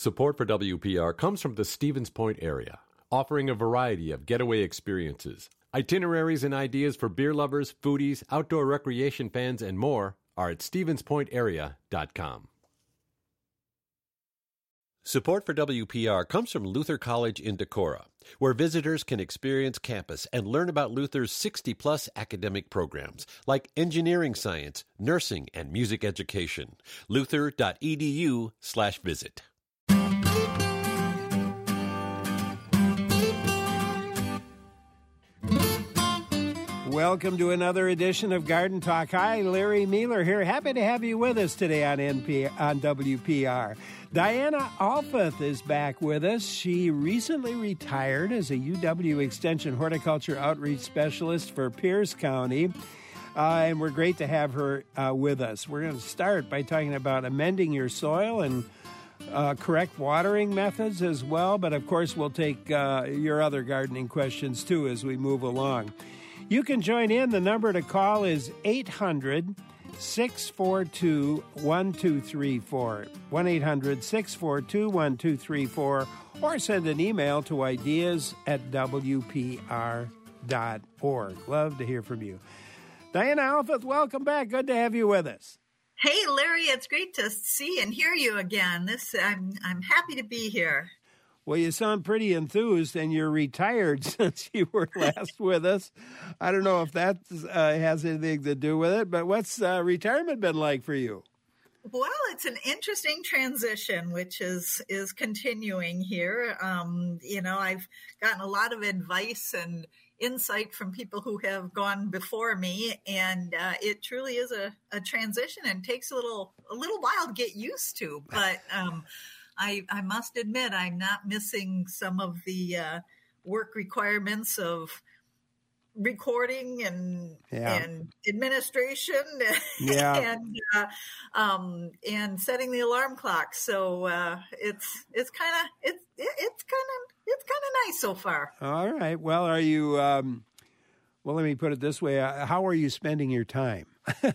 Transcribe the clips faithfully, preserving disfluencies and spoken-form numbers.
Support for W P R comes from the Stevens Point area, offering a variety of getaway experiences. Itineraries and ideas for beer lovers, foodies, outdoor recreation fans, and more are at stevens point area dot com. Support for W P R comes from Luther College in Decorah, where visitors can experience campus and learn about Luther's sixty-plus academic programs, like engineering science, nursing, and music education. luther.edu slash visit. Welcome to another edition of Garden Talk. Hi, Larry Mueller here. Happy to have you with us today on N P on W P R. Diana Alfuth is back with us. She recently retired as a U W Extension Horticulture Outreach Specialist for Pierce County, uh, and we're great to have her uh, with us. We're going to start by talking about amending your soil and uh, correct watering methods as well, but of course we'll take uh, your other gardening questions too as we move along. You can join in. The number to call is eight hundred, six four two, one two three four, one eight hundred, six four two, one two three four, or send an email to ideas at w p r dot org. Love to hear from you. Diana Alfuth, welcome back. Good to have you with us. Hey, Larry, it's great to see and hear you again. This I'm I'm happy to be here. Well, you sound pretty enthused, and you're retired since you were last with us. I don't know if that uh, has anything to do with it, but what's uh, retirement been like for you? Well, it's an interesting transition, which is is continuing here. Um, you know, I've gotten a lot of advice and insight from people who have gone before me, and uh, it truly is a, a transition and takes a little a little while to get used to, but um I, I must admit, I'm not missing some of the uh, work requirements of recording and yeah. and administration yeah. and uh, um, and setting the alarm clock. So uh, it's it's kind of it's it's kind of it's kind of nice so far. All right. Well, are you? Um, well, let me put it this way: how are you spending your time?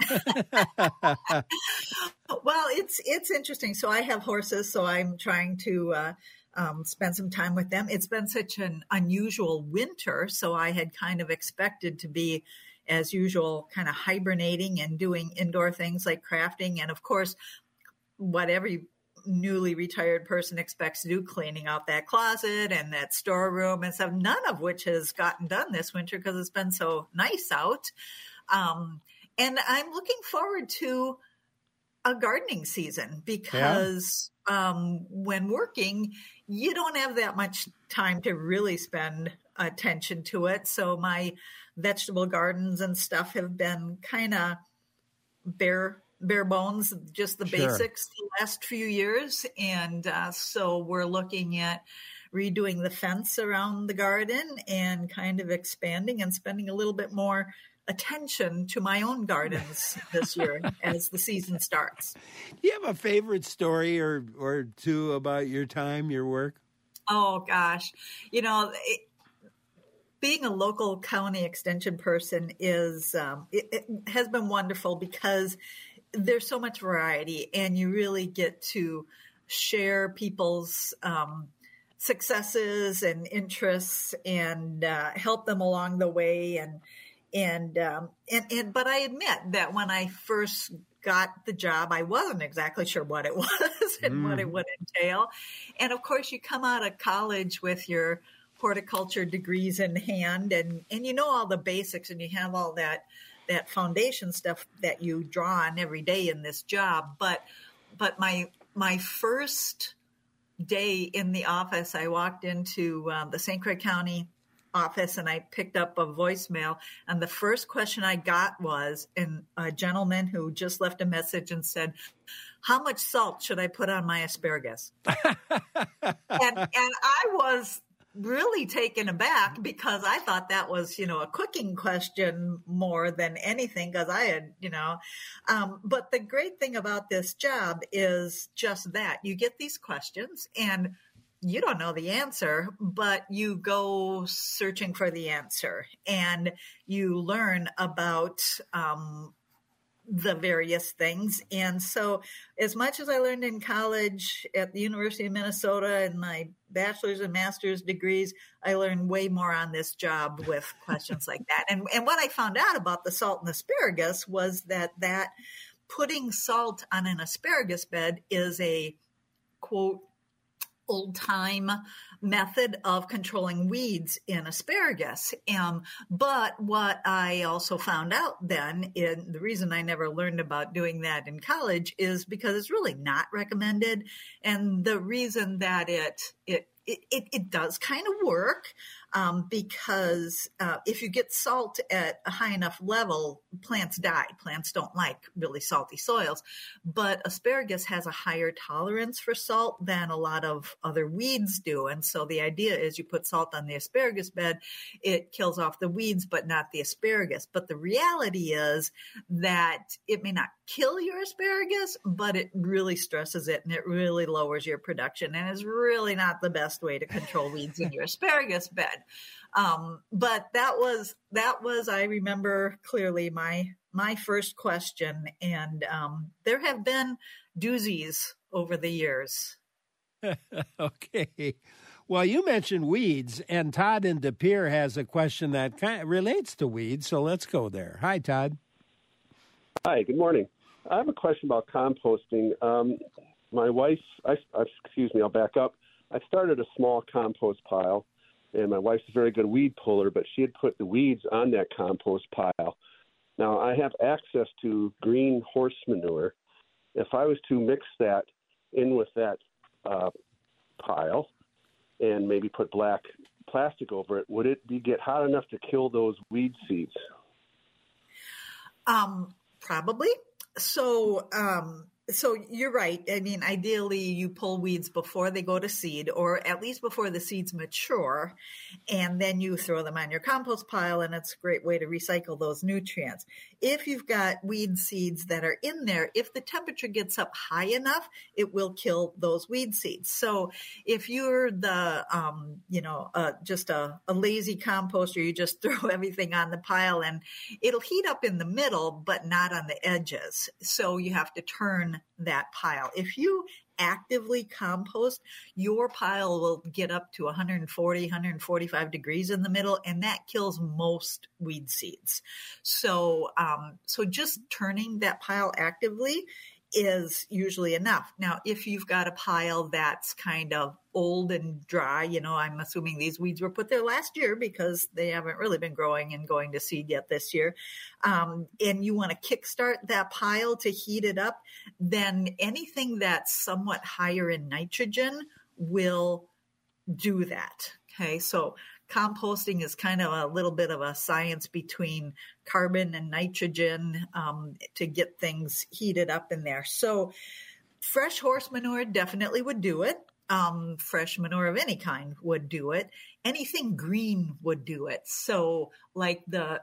Well, it's it's interesting. So I have horses, so I'm trying to uh, um, spend some time with them. It's been such an unusual winter, so I had kind of expected to be, as usual, kind of hibernating and doing indoor things like crafting, and of course, what every newly retired person expects to do, cleaning out that closet and that storeroom and stuff. None of which has gotten done this winter because it's been so nice out. Um, and I'm looking forward to a gardening season because yeah. um, when working, you don't have that much time to really spend attention to it. So my vegetable gardens and stuff have been kind of bare, bare bones, just the sure. basics the last few years. And uh, so we're looking at redoing the fence around the garden and kind of expanding and spending a little bit more attention to my own gardens this year as the season starts. Do you have a favorite story or, or two about your time, your work? Oh, gosh. You know, it, being a local county extension person is um, it, it has been wonderful because there's so much variety and you really get to share people's um, successes and interests and uh, help them along the way. And And, um, and, and, but I admit that when I first got the job, I wasn't exactly sure what it was and mm. what it would entail. And of course you come out of college with your horticulture degrees in hand and, and you know all the basics and you have all that, that foundation stuff that you draw on every day in this job. But, but my, my first day in the office, I walked into um, the Saint Croix County office and I picked up a voicemail and the first question I got was and a gentleman who just left a message and said, how much salt should I put on my asparagus? and, and I was really taken aback because I thought that was, you know, a cooking question more than anything because I had, you know, um, but the great thing about this job is just that you get these questions and you don't know the answer, but you go searching for the answer and you learn about, um, the various things. And so as much as I learned in college at the University of Minnesota and my bachelor's and master's degrees, I learned way more on this job with questions like that. And, and what I found out about the salt and asparagus was that that putting salt on an asparagus bed is a, quote, old-time method of controlling weeds in asparagus. Um, but what I also found out then, in the reason I never learned about doing that in college is because it's really not recommended. And the reason that it it it, it, it does kind of work um, because uh, if you get salt at a high enough level, plants die. Plants don't like really salty soils. But asparagus has a higher tolerance for salt than a lot of other weeds do. And so the idea is you put salt on the asparagus bed, it kills off the weeds, but not the asparagus. But the reality is that it may not kill your asparagus, but it really stresses it and it really lowers your production. And it's really not the best way to control weeds in your asparagus bed. Um, but that was, that was, I remember clearly my, my first question. And, um, there have been doozies over the years. Okay. Well, you mentioned weeds, and Todd in De Pere has a question that kind of relates to weeds. So let's go there. Hi, Todd. Hi, good morning. I have a question about composting. Um, my wife, I, excuse me, I'll back up. I started a small compost pile, and my wife's a very good weed puller, but she had put the weeds on that compost pile. Now, I have access to green horse manure. If I was to mix that in with that uh, pile and maybe put black plastic over it, would it be get hot enough to kill those weed seeds? Um, probably. So, um, so you're right. I mean, ideally you pull weeds before they go to seed, or at least before the seeds mature, and then you throw them on your compost pile, and it's a great way to recycle those nutrients. If you've got weed seeds that are in there, if the temperature gets up high enough, it will kill those weed seeds. So if you're the, um, you know, uh, just a, a lazy composter, you just throw everything on the pile and it'll heat up in the middle, but not on the edges. So you have to turn that pile. If you actively compost, your pile will get up to one forty, one forty-five degrees in the middle, and that kills most weed seeds. So, um, so just turning that pile actively is usually enough. Now, if you've got a pile that's kind of old and dry, you know, I'm assuming these weeds were put there last year because they haven't really been growing and going to seed yet this year, um, and you want to kickstart that pile to heat it up, then anything that's somewhat higher in nitrogen will do that. Okay, so composting is kind of a little bit of a science between carbon and nitrogen um, to get things heated up in there. So fresh horse manure definitely would do it. Um, fresh manure of any kind would do it. Anything green would do it. So like the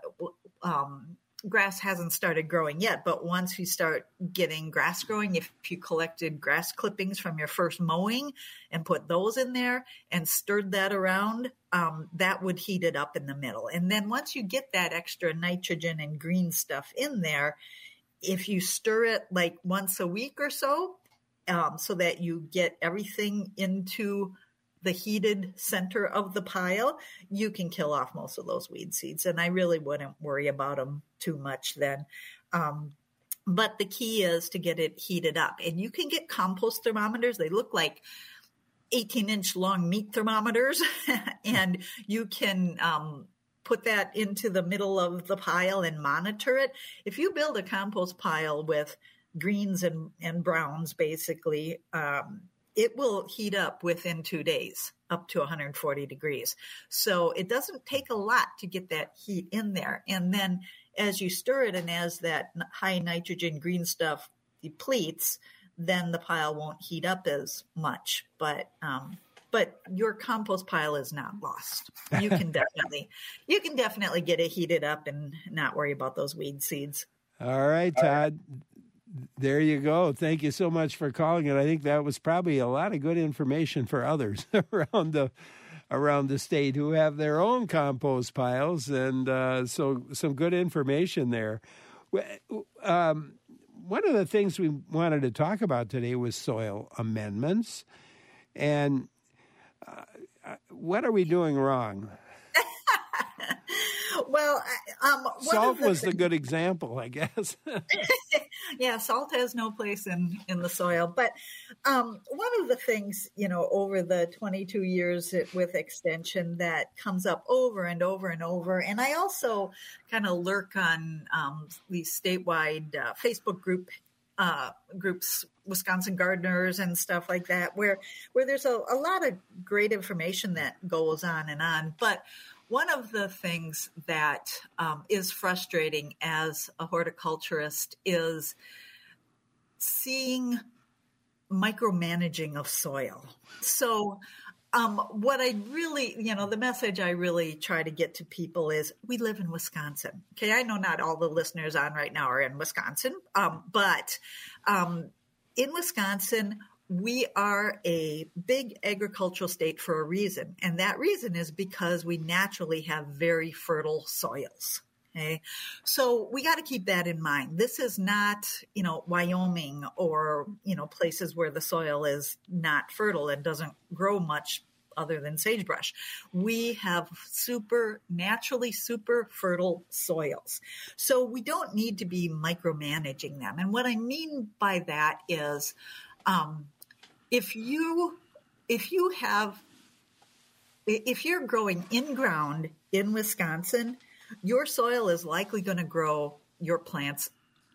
um, grass hasn't started growing yet, but once you start getting grass growing, if you collected grass clippings from your first mowing and put those in there and stirred that around, um, that would heat it up in the middle. And then once you get that extra nitrogen and green stuff in there, if you stir it like once a week or so, um, so that you get everything into the heated center of the pile, you can kill off most of those weed seeds. And I really wouldn't worry about them too much then. Um, but the key is to get it heated up. And you can get compost thermometers. They look like eighteen inch long meat thermometers. And you can um, put that into the middle of the pile and monitor it. If you build a compost pile with greens and, and browns, basically, um, it will heat up within two days, up to one forty degrees. So it doesn't take a lot to get that heat in there. And then as you stir it and as that high nitrogen green stuff depletes, then the pile won't heat up as much. But um, but your compost pile is not lost. You can definitely you can definitely get it heated up and not worry about those weed seeds. All right, Todd. There you go. Thank you so much for calling. And I think that was probably a lot of good information for others around the around the state who have their own compost piles. And uh, so some good information there. Um, one of the things we wanted to talk about today was soil amendments. And uh, what are we doing wrong? Well, um, salt the was th- the good example, I guess. Yeah, salt has no place in, in the soil. But um, one of the things, you know, over the twenty-two years with Extension that comes up over and over and over, and I also kind of lurk on um, these statewide uh, Facebook group uh, groups, Wisconsin Gardeners and stuff like that, where where there's a, a lot of great information that goes on and on. But one of the things that um, is frustrating as a horticulturist is seeing micromanaging of soil. So um, what I really, you know, the message I really try to get to people is we live in Wisconsin. Okay, I know not all the listeners on right now are in Wisconsin, um, but um, in Wisconsin, we are a big agricultural state for a reason. And that reason is because we naturally have very fertile soils. Okay. So we got to keep that in mind. This is not, you know, Wyoming or, you know, places where the soil is not fertile and doesn't grow much other than sagebrush. We have super, naturally super fertile soils. So we don't need to be micromanaging them. And what I mean by that is, um, If you, if you have, if you're growing in ground in Wisconsin, your soil is likely going to grow your plants,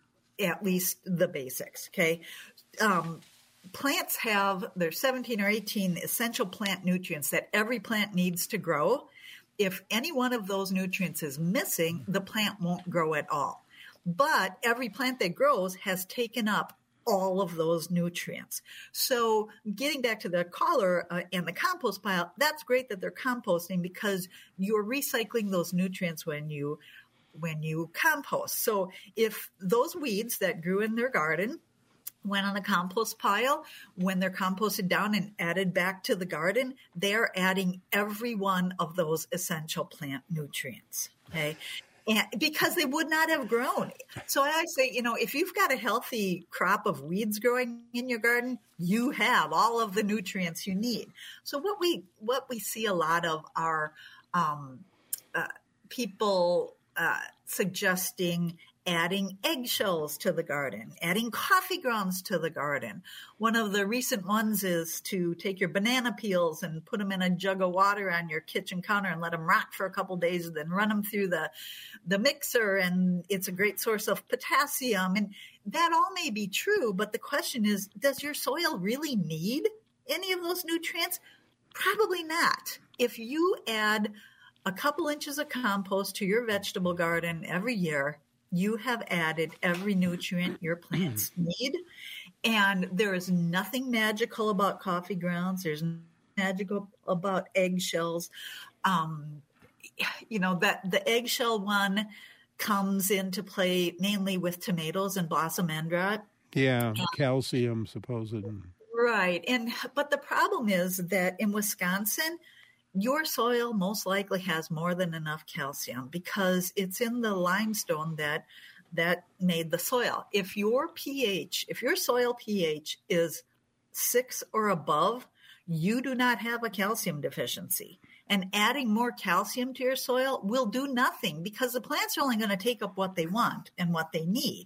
at least the basics. Okay. Um, plants have, there's seventeen or eighteen essential plant nutrients that every plant needs to grow. If any one of those nutrients is missing, the plant won't grow at all. But every plant that grows has taken up all of those nutrients. So getting back to the caller uh, and the compost pile, that's great that they're composting because you're recycling those nutrients when you when you compost. So if those weeds that grew in their garden went on the compost pile, when they're composted down and added back to the garden, they're adding every one of those essential plant nutrients. Okay. And because they would not have grown. So I always say, you know, if you've got a healthy crop of weeds growing in your garden, you have all of the nutrients you need. So what we what we see a lot of are um, uh, people uh, suggesting adding eggshells to the garden, adding coffee grounds to the garden. One of the recent ones is to take your banana peels and put them in a jug of water on your kitchen counter and let them rot for a couple days, and then run them through the, the mixer. And it's a great source of potassium. And that all may be true, but the question is, does your soil really need any of those nutrients? Probably not. If you add a couple inches of compost to your vegetable garden every year, you have added every nutrient your plants need. And there is nothing magical about coffee grounds. There's nothing magical about eggshells. Um, you know, that the eggshell one comes into play mainly with tomatoes and blossom endive. Yeah, um, calcium, supposedly. Right. And but the problem is that in Wisconsin, your soil most likely has more than enough calcium because it's in the limestone that that made the soil. If your pH, if your soil pH is six or above, you do not have a calcium deficiency. And adding more calcium to your soil will do nothing because the plants are only going to take up what they want and what they need.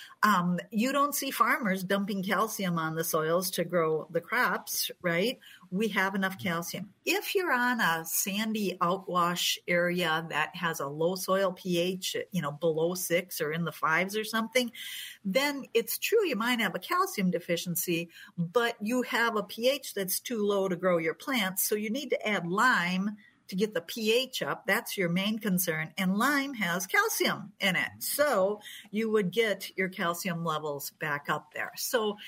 Um, you don't see farmers dumping calcium on the soils to grow the crops, right? We have enough calcium. If you're on a sandy outwash area that has a low soil pH, you know, below six or in the fives or something, then it's true you might have a calcium deficiency, but you have a pH that's too low to grow your plants. So you need to add lime to get the pH up. That's your main concern. And lime has calcium in it. So you would get your calcium levels back up there. So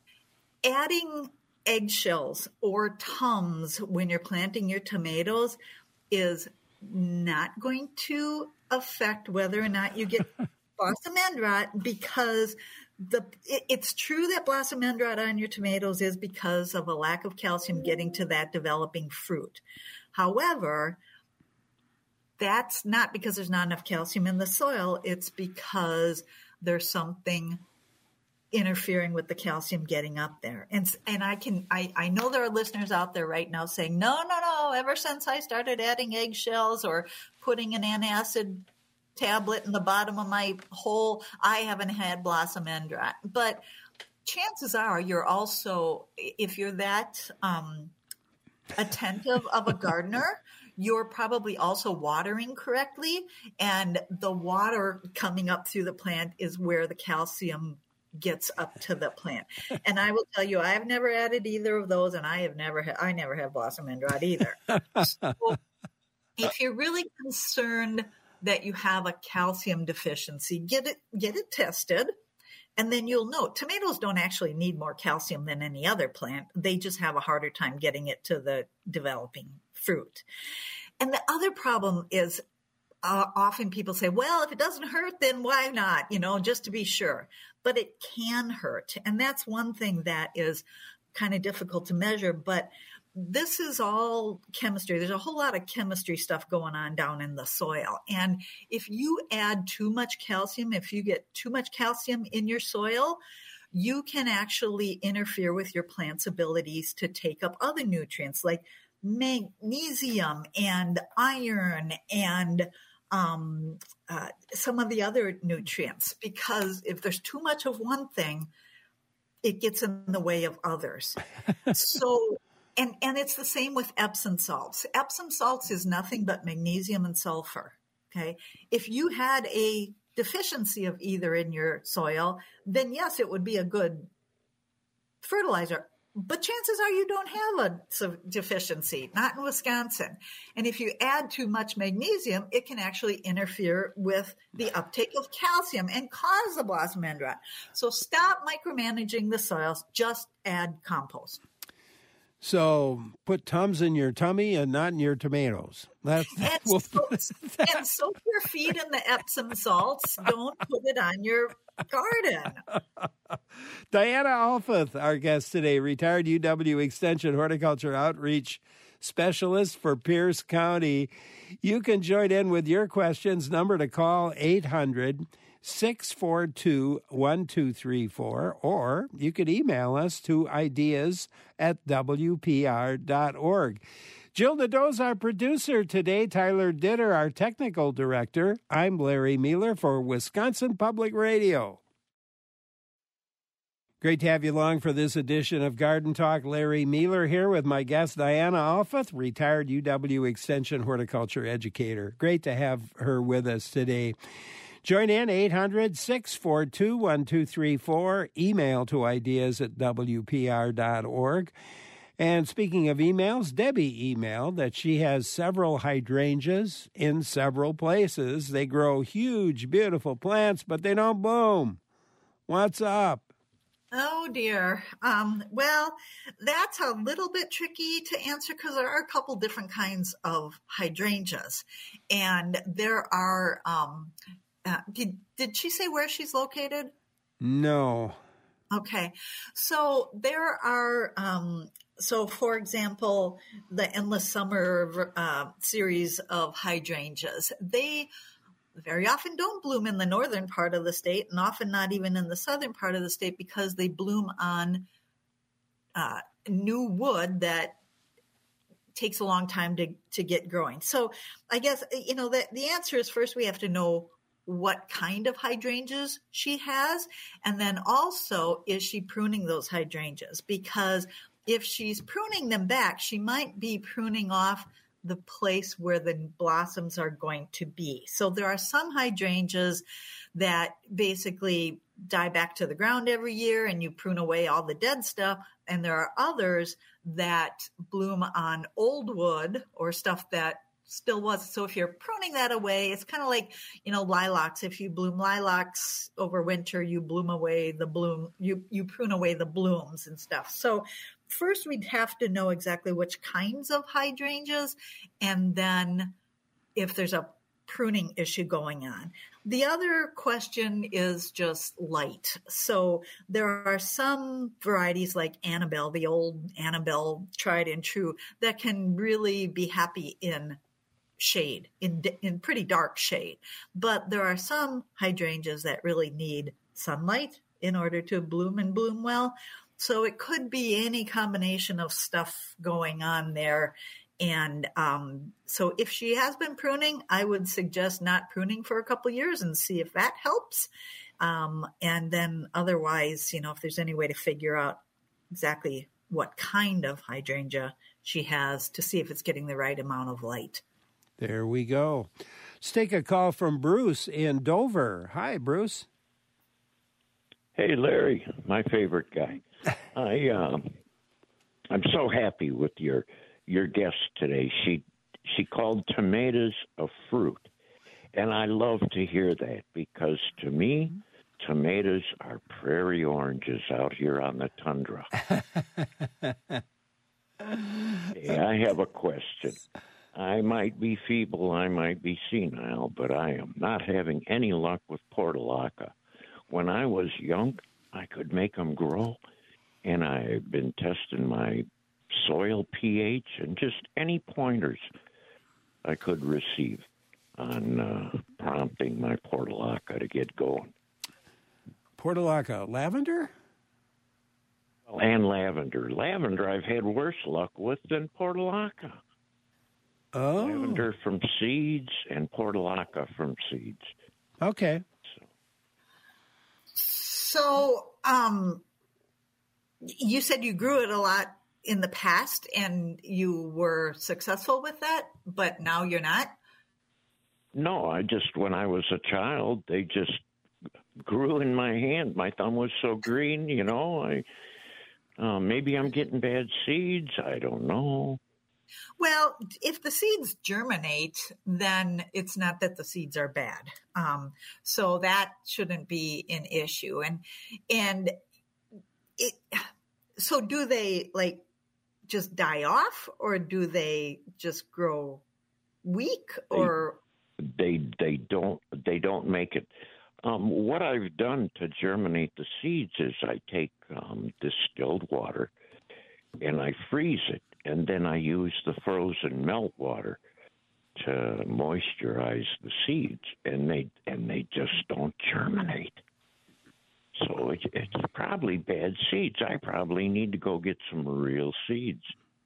adding eggshells or tums when you're planting your tomatoes is not going to affect whether or not you get blossom end rot, because the it, it's true that blossom end rot on your tomatoes is because of a lack of calcium getting to that developing fruit. However, that's not because there's not enough calcium in the soil. It's because there's something interfering with the calcium getting up there. And and I can I, I know there are listeners out there right now saying, no, no, no, ever since I started adding eggshells or putting an antacid tablet in the bottom of my hole, I haven't had blossom end rot. But chances are you're also, if you're that um, attentive of a gardener, you're probably also watering correctly. And the water coming up through the plant is where the calcium gets up to the plant. And I will tell you, I've never added either of those, and I have never had, I never have blossom end rot either. So if you're really concerned that you have a calcium deficiency, get it, get it tested. And then you'll know tomatoes don't actually need more calcium than any other plant. They just have a harder time getting it to the developing fruit. And the other problem is uh, often people say, well, if it doesn't hurt, then why not? You know, just to be sure. But it can hurt. And that's one thing that is kind of difficult to measure. But this is all chemistry. There's a whole lot of chemistry stuff going on down in the soil. And if you add too much calcium, if you get too much calcium in your soil, you can actually interfere with your plant's abilities to take up other nutrients like magnesium and iron and um, uh, some of the other nutrients, because if there's too much of one thing, it gets in the way of others. So, and, and it's the same with Epsom salts. Epsom salts is nothing but magnesium and sulfur. Okay. If you had a deficiency of either in your soil, then yes, it would be a good fertilizer. But chances are you don't have a deficiency, not in Wisconsin. And if you add too much magnesium, it can actually interfere with the uptake of calcium and cause the blossom end rot. So stop micromanaging the soils. Just add compost. So put Tums in your tummy and not in your tomatoes. That's, and, we'll, so, and soak your feet in the Epsom salts. Don't put it on your garden. Diana Alfuth, our guest today, retired U W Extension Horticulture Outreach Specialist for Pierce County. You can join in with your questions. Number to call, eight hundred, six four two, one two three four, or you could email us to ideas at w p r dot org. Jill Nadeau's our producer today. Tyler Ditter, our technical director. I'm Larry Mueller for Wisconsin Public Radio. Great to have you along for this edition of Garden Talk. Larry Mueller here with my guest, Diana Alfuth, retired U W Extension horticulture educator. Great to have her with us today. Join in, eight hundred, six four two, one two three four, email to ideas at w p r dot org. And speaking of emails, Debbie emailed that she has several hydrangeas in several places. They grow huge, beautiful plants, but they don't bloom. What's up? Oh, dear. Um, well, that's a little bit tricky to answer because there are a couple different kinds of hydrangeas. And there are, um, uh, did, did she say where she's located? No. Okay. So there are, um, so for example, the Endless Summer uh, series of hydrangeas, they very often don't bloom in the northern part of the state and often not even in the southern part of the state because they bloom on uh, new wood that takes a long time to, to get growing. So I guess, you know, the, the answer is first we have to know what kind of hydrangeas she has. And then also, is she pruning those hydrangeas? Because if she's pruning them back, she might be pruning off the place where the blossoms are going to be. So there are some hydrangeas that basically die back to the ground every year and you prune away all the dead stuff. And there are others that bloom on old wood or stuff that still was. So if you're pruning that away, it's kind of like, you know, lilacs. If you bloom lilacs over winter, you bloom away the bloom, you, you prune away the blooms and stuff. So first we'd have to know exactly which kinds of hydrangeas and then if there's a pruning issue going on. The other question is just light. So there are some varieties like Annabelle, the old Annabelle tried and true, that can really be happy in shade, in in pretty dark shade. But there are some hydrangeas that really need sunlight in order to bloom and bloom well. So it could be any combination of stuff going on there. And um, so if she has been pruning, I would suggest not pruning for a couple of years and see if that helps. Um, and then otherwise, you know, if there's any way to figure out exactly what kind of hydrangea she has to see if it's getting the right amount of light. There we go. Let's take a call from Bruce in Dover. Hi, Bruce. Hey, Larry, my favorite guy. I uh, I'm so happy with your your guest today. She she called tomatoes a fruit, and I love to hear that because to me, tomatoes are prairie oranges out here on the tundra. Hey, I have a question. I might be feeble, I might be senile, but I am not having any luck with portulaca. When I was young, I could make them grow, and I've been testing my soil pH and just any pointers I could receive on uh, prompting my portulaca to get going. Portulaca, lavender? And lavender. Lavender I've had worse luck with than portulaca. Oh. Lavender from seeds and portulaca from seeds. Okay. So, so um, you said you grew it a lot in the past and you were successful with that, but now you're not? No, I just, when I was a child, they just grew in my hand. My thumb was so green, you know. I uh, maybe I'm getting bad seeds. I don't know. Well, if the seeds germinate, then it's not that the seeds are bad. Um, so that shouldn't be an issue. And and it. So do they like just die off, or do they just grow weak, or they they, they don't they don't make it. Um, what I've done to germinate the seeds is I take um, distilled water and I freeze it, and then I use the frozen melt water to moisturize the seeds, and they and they just don't germinate. So it, it's probably bad seeds. I probably need to go get some real seeds.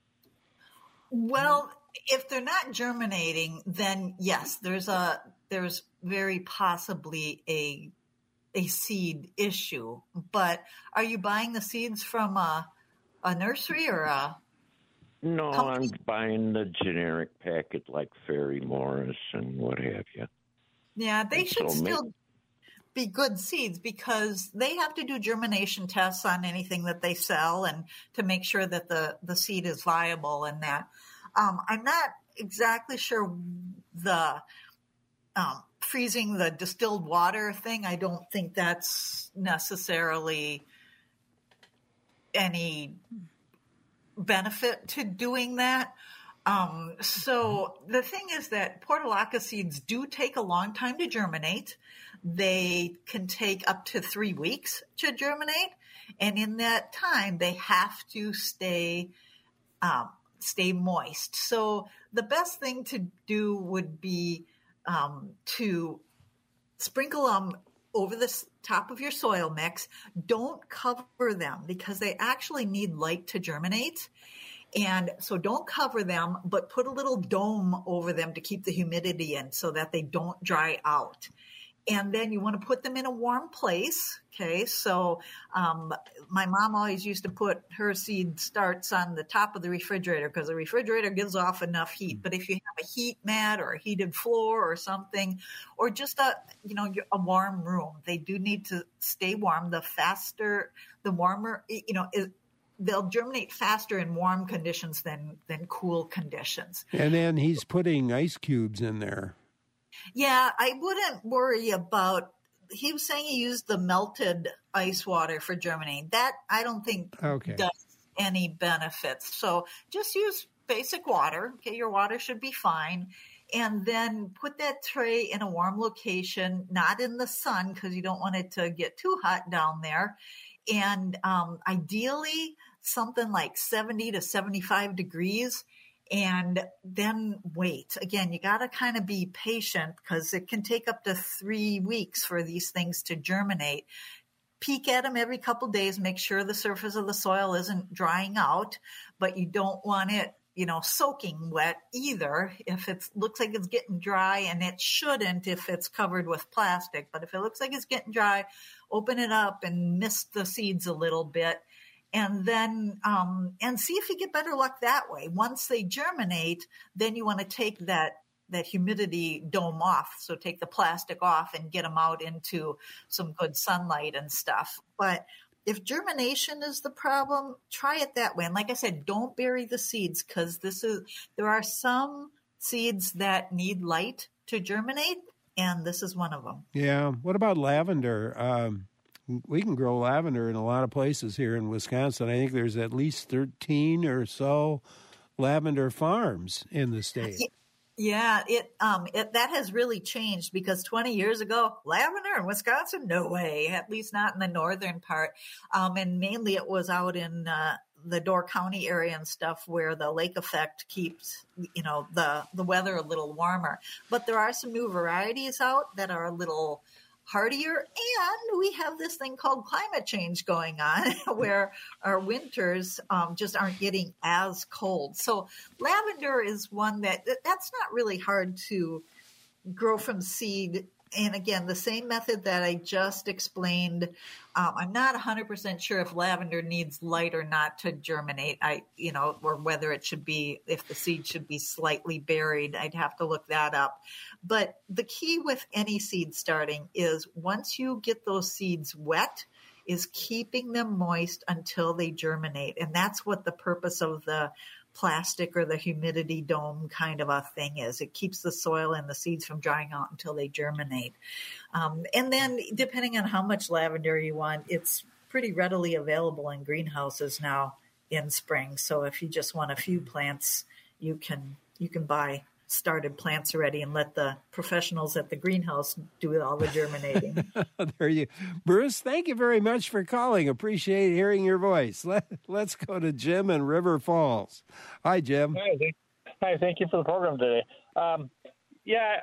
Well, if they're not germinating, then yes, there's a there's very possibly a a seed issue. But are you buying the seeds from a a nursery or a No, company? I'm buying the generic packet like Ferry Morris and what have you. Yeah, they And should so still may- be good seeds because they have to do germination tests on anything that they sell and to make sure that the, the seed is viable and that. Um, I'm not exactly sure the um, freezing the distilled water thing. I don't think that's necessarily any benefit to doing that. Um, so the thing is that portulaca seeds do take a long time to germinate. They can take up to three weeks to germinate. And in that time, they have to stay, um, stay moist. So the best thing to do would be, um, to sprinkle them over the top of your soil mix. Don't cover them because they actually need light to germinate. And so don't cover them, but put a little dome over them to keep the humidity in so that they don't dry out. And then you want to put them in a warm place. Okay. So, um, my mom always used to put her seed starts on the top of the refrigerator because the refrigerator gives off enough heat. But if you have a heat mat or a heated floor or something, or just a, you know, a warm room, they do need to stay warm. The faster, the warmer, you know, it, they'll germinate faster in warm conditions than, than cool conditions. And then he's putting ice cubes in there. Yeah, I wouldn't worry about, he was saying he used the melted ice water for germinating. That I don't think Okay. does any benefits. So just use basic water. Okay, your water should be fine. And then put that tray in a warm location, not in the sun because you don't want it to get too hot down there. And um, ideally something like seventy to seventy-five degrees. And then wait. Again, you got to kind of be patient because it can take up to three weeks for these things to germinate. peek at them every couple of days, make sure the surface of the soil isn't drying out, but you don't want it, you know, soaking wet either. If it looks like it's getting dry, and it shouldn't if it's covered with plastic, but if it looks like it's getting dry, open it up and mist the seeds a little bit. And then, um, and see if you get better luck that way. Once they germinate, then you want to take that, that humidity dome off. So take the plastic off and get them out into some good sunlight and stuff. But if germination is the problem, try it that way. And like I said, don't bury the seeds, because this is, there are some seeds that need light to germinate, and this is one of them. Yeah. What about lavender? Um, we can grow lavender in a lot of places here in Wisconsin. I think there's at least thirteen or so lavender farms in the state. Yeah, it um it that has really changed, because twenty years ago, lavender in Wisconsin, no way, at least not in the northern part. Um, and mainly it was out in uh, the Door County area and stuff, where the lake effect keeps, you know, the, the weather a little warmer. But there are some new varieties out that are a little hardier, and we have this thing called climate change going on where our winters um, just aren't getting as cold. So lavender is one that that's not really hard to grow from seed. And again, the same method that I just explained. Um, I'm not one hundred percent sure if lavender needs light or not to germinate. I, you know, or whether it should be, if the seed should be slightly buried. I'd have to look that up. But the key with any seed starting is, once you get those seeds wet, is keeping them moist until they germinate. And that's what the purpose of the plastic or the humidity dome kind of a thing is. It keeps the soil and the seeds from drying out until they germinate. Um, and then depending on how much lavender you want, it's pretty readily available in greenhouses now in spring. So if you just want a few plants, you can, you can buy started plants already and let the professionals at the greenhouse do all the germinating. There you, Bruce, thank you very much for calling. Appreciate hearing your voice. Let, let's go to Jim in River Falls. Hi, Jim. Hi, thank, hi, thank you for the program today. Um, yeah,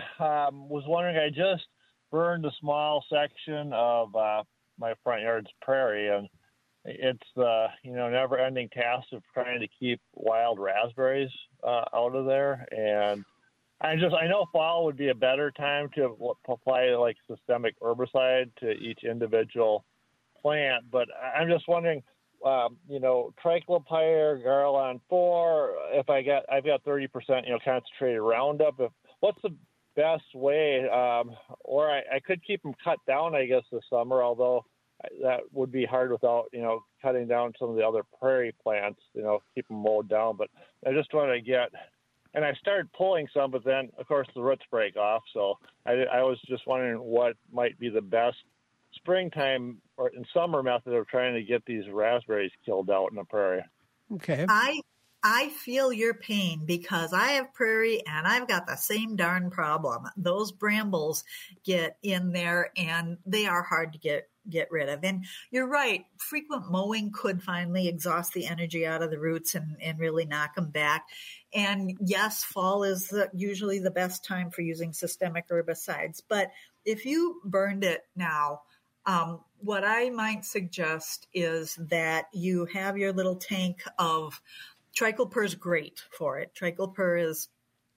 I um, was wondering, I just burned a small section of uh, my front yard's prairie, and it's the, you know, never-ending task of trying to keep wild raspberries uh, out of there. And I just, I know fall would be a better time to apply like systemic herbicide to each individual plant. But I'm just wondering, um, you know, triclopyr, Garlon four, if I got, I've got thirty percent, you know, concentrated Roundup. If, what's the best way? Um, or I, I could keep them cut down, I guess, this summer, although that would be hard without, you know, cutting down some of the other prairie plants, you know, keep them mowed down. But I just want to get, and I started pulling some, but then, of course, the roots break off. So I, I was just wondering what might be the best springtime or in summer method of trying to get these raspberries killed out in the prairie. Okay. I I feel your pain, because I have prairie and I've got the same darn problem. Those brambles get in there and they are hard to get get rid of. And you're right, frequent mowing could finally exhaust the energy out of the roots and, and really knock them back. And yes, fall is the, usually the best time for using systemic herbicides. But if you burned it now, um, what I might suggest is that you have your little tank of triclopyr is great for it. Triclopyr is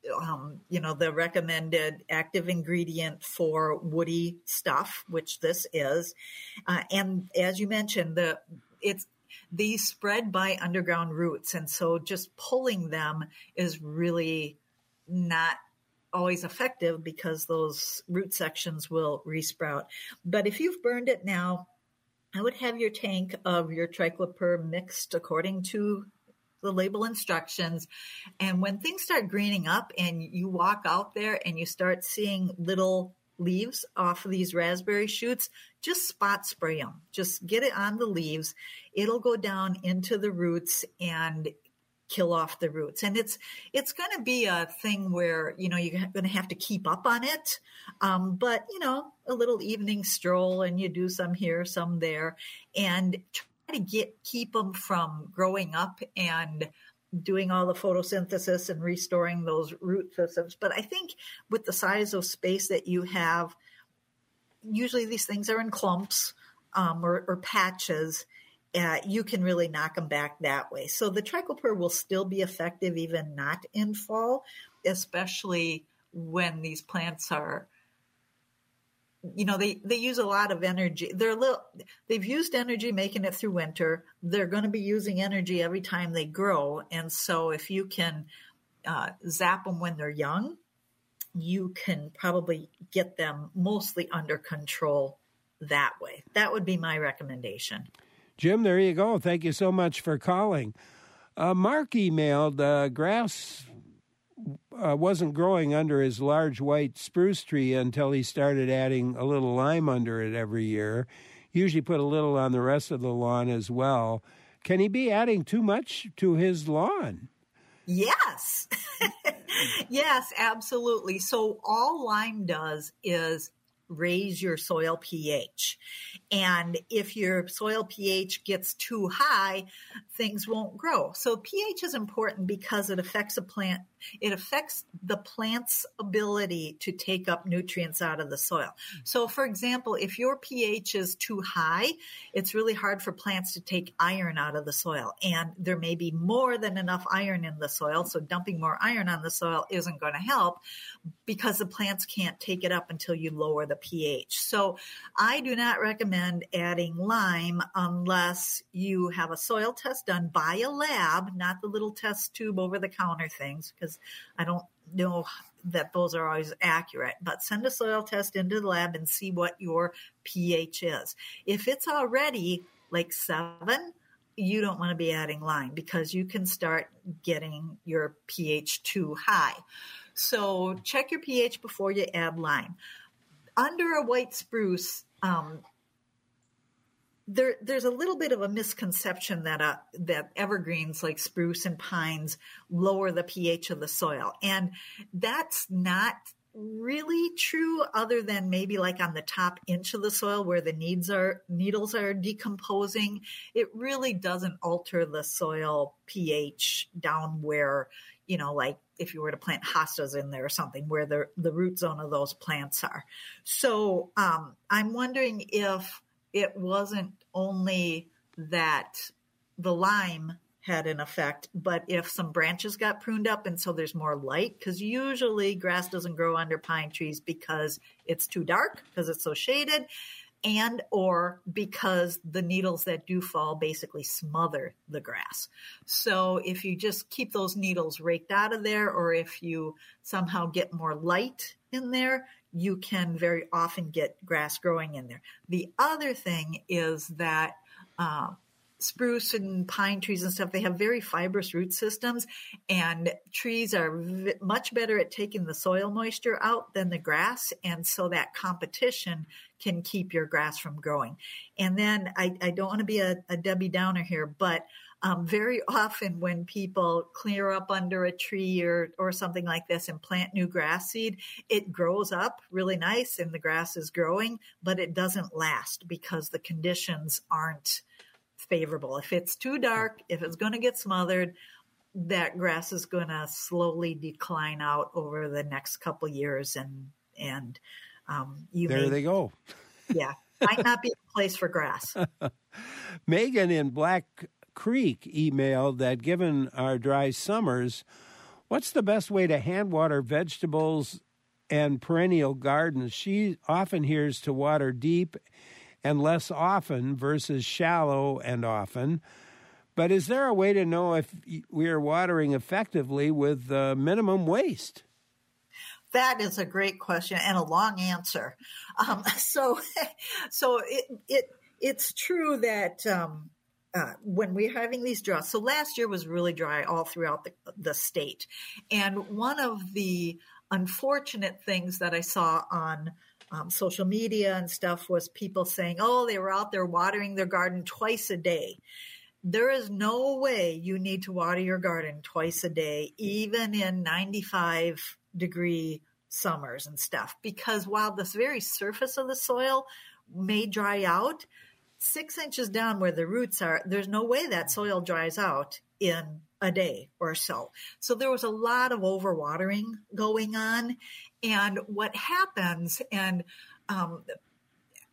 Um, you know, the recommended active ingredient for woody stuff, which this is. Uh, and as you mentioned, the it's these spread by underground roots. And so just pulling them is really not always effective, because those root sections will resprout. But if you've burned it now, I would have your tank of your triclopyr mixed according to the label instructions. And when things start greening up and you walk out there and you start seeing little leaves off of these raspberry shoots, just spot spray them. Just get it on the leaves. It'll go down into the roots and kill off the roots. And it's it's going to be a thing where, you know, you're going to have to keep up on it. Um, but, you know, a little evening stroll and you do some here, some there, and try to get keep them from growing up and doing all the photosynthesis and restoring those root systems. But I think with the size of space that you have, usually these things are in clumps. um, or, or patches, uh, you can really knock them back that way. So the Trichlopyr will still be effective even not in fall, especially when these plants are, you know, they, they use a lot of energy. They're a little, they've used energy making it through winter. They're going to be using energy every time they grow. And so if you can uh, zap them when they're young, you can probably get them mostly under control that way. That would be my recommendation. Jim, there you go. Thank you so much for calling. Uh, Mark emailed, uh, grass uh, wasn't growing under his large white spruce tree until he started adding a little lime under it every year. Usually put a little on the rest of the lawn as well. Can he be adding too much to his lawn? Yes. Yes, absolutely. So all lime does is raise your soil pH. And if your soil pH gets too high, things won't grow. So pH is important because it affects a plant. It affects the plant's ability to take up nutrients out of the soil. So for example, if your pH is too high, it's really hard for plants to take iron out of the soil. And there may be more than enough iron in the soil. So dumping more iron on the soil isn't going to help because the plants can't take it up until you lower the pH. So I do not recommend adding lime unless you have a soil test done by a lab, not the little test tube over the counter things, because I don't know that those are always accurate, but send a soil test into the lab and see what your pH is. If it's already like seven, you don't want to be adding lime because you can start getting your pH too high. So check your pH before you add lime. Under a white spruce, um, There, there's a little bit of a misconception that uh, that evergreens like spruce and pines lower the pH of the soil. And that's not really true other than maybe like on the top inch of the soil where the needs are, needles are decomposing. It really doesn't alter the soil pH down where, you know, like if you were to plant hostas in there or something where the, the root zone of those plants are. So um, I'm wondering if it wasn't only that the lime had an effect, but if some branches got pruned up and so there's more light, because usually grass doesn't grow under pine trees because it's too dark, because it's so shaded, and or because the needles that do fall basically smother the grass. So if you just keep those needles raked out of there, or if you somehow get more light in there, you can very often get grass growing in there. The other thing is that uh, spruce and pine trees and stuff, they have very fibrous root systems, and trees are v- much better at taking the soil moisture out than the grass. And so that competition can keep your grass from growing. And then I, I don't want to be a, a Debbie Downer here, but Um, very often when people clear up under a tree or, or something like this and plant new grass seed, it grows up really nice and the grass is growing, but it doesn't last because the conditions aren't favorable. If it's too dark, if it's going to get smothered, that grass is going to slowly decline out over the next couple years. And, and um, you There may, they go. Yeah, might not be a place for grass. Megan in Black Creek emailed that given our dry summers, what's the best way to hand water vegetables and perennial gardens? She often hears to water deep and less often versus shallow and often. But is there a way to know if we are watering effectively with uh, minimum waste? That is a great question and a long answer. Um, so, so it, it it's true that um, uh, when we're having these droughts, so last year was really dry all throughout the, the state. And one of the unfortunate things that I saw on um, social media and stuff was people saying, oh, they were out there watering their garden twice a day. There is no way you need to water your garden twice a day, even in ninety-five degree summers and stuff, because while the very surface of the soil may dry out, six inches down where the roots are, there's no way that soil dries out in a day or so. So there was a lot of overwatering going on. And what happens, and um,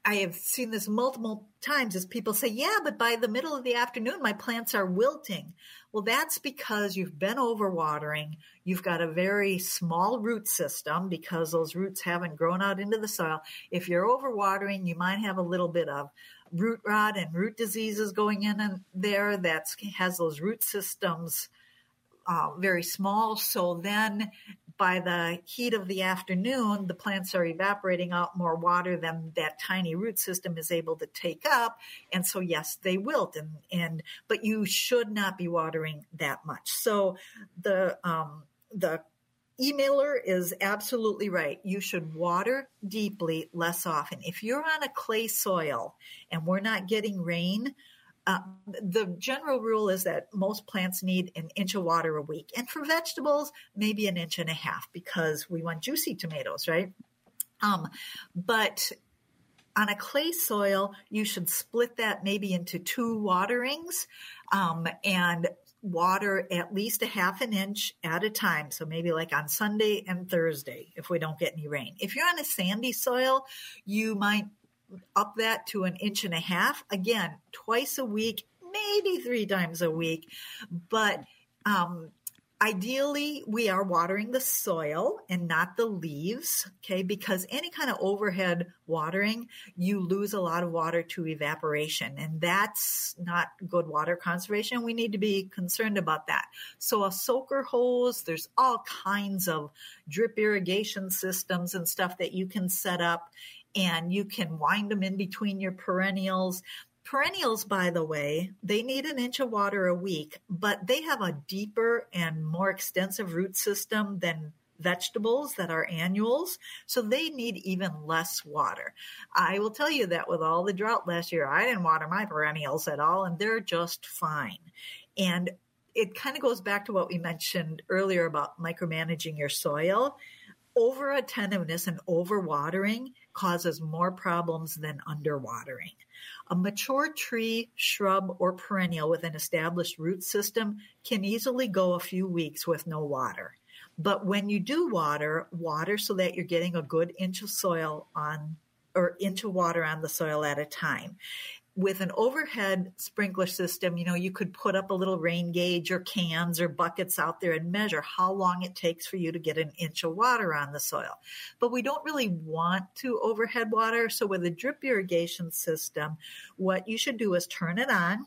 I have seen this multiple times as people say, yeah, but by the middle of the afternoon, my plants are wilting. Well, that's because you've been overwatering. You've got a very small root system because those roots haven't grown out into the soil. If you're overwatering, you might have a little bit of root rot and root diseases going in and there that has those root systems uh, very small. So then by the heat of the afternoon, the plants are evaporating out more water than that tiny root system is able to take up. And so, yes, they wilt. And, and but you should not be watering that much. So the um, the emailer is absolutely right. You should water deeply, less often. If you're on a clay soil and we're not getting rain, Uh, the general rule is that most plants need an inch of water a week. And for vegetables, maybe an inch and a half because we want juicy tomatoes, right? Um, but on a clay soil, you should split that maybe into two waterings um, and water at least a half an inch at a time. So maybe like on Sunday and Thursday if we don't get any rain. If you're on a sandy soil, you might up that to an inch and a half, again, twice a week, maybe three times a week. But um, ideally, we are watering the soil and not the leaves, okay? Because any kind of overhead watering, you lose a lot of water to evaporation, and that's not good water conservation. We need to be concerned about that. So a soaker hose, there's all kinds of drip irrigation systems and stuff that you can set up, and you can wind them in between your perennials. Perennials, by the way, they need an inch of water a week, but they have a deeper and more extensive root system than vegetables that are annuals, so they need even less water. I will tell you that with all the drought last year, I didn't water my perennials at all, and they're just fine. And it kind of goes back to what we mentioned earlier about micromanaging your soil. Over-attentiveness and overwatering causes more problems than underwatering. A mature tree, shrub, or perennial with an established root system can easily go a few weeks with no water. But when you do water, water so that you're getting a good inch of soil on, or inch of water on the soil at a time. With an overhead sprinkler system, you know, you could put up a little rain gauge or cans or buckets out there and measure how long it takes for you to get an inch of water on the soil. But we don't really want to overhead water. So with a drip irrigation system, what you should do is turn it on,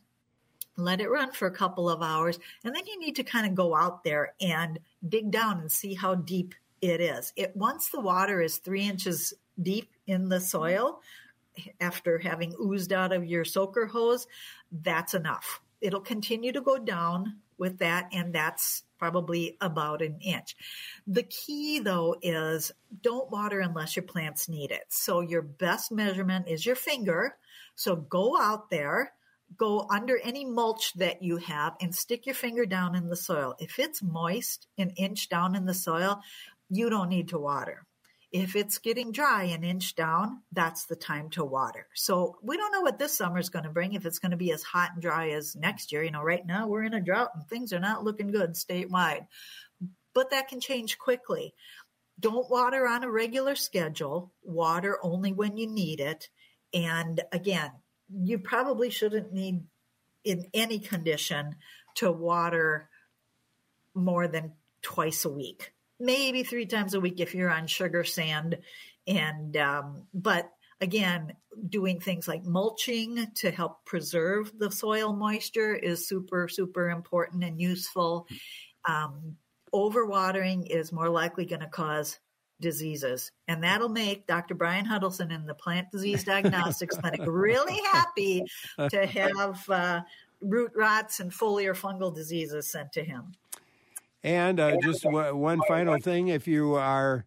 let it run for a couple of hours, and then you need to kind of go out there and dig down and see how deep it is. It once the water is three inches deep in the soil, after having oozed out of your soaker hose, that's enough. It'll continue to go down with that, and that's probably about an inch. The key, though, is don't water unless your plants need it. So your best measurement is your finger. So go out there, go under any mulch that you have, and stick your finger down in the soil. If it's moist, an inch down in the soil, you don't need to water. If it's getting dry an inch down, that's the time to water. So we don't know what this summer is going to bring, if it's going to be as hot and dry as next year. You know, right now we're in a drought and things are not looking good statewide. But that can change quickly. Don't water on a regular schedule. Water only when you need it. And again, you probably shouldn't need, in any condition, to water more than twice a week. Maybe three times a week if you're on sugar sand. And, um, but again, doing things like mulching to help preserve the soil moisture is super, super important and useful. Um, overwatering is more likely going to cause diseases. And that'll make Doctor Brian Huddleston in the Plant Disease Diagnostics Clinic really happy to have uh, root rots and foliar fungal diseases sent to him. And uh, just w- one final thing, if you are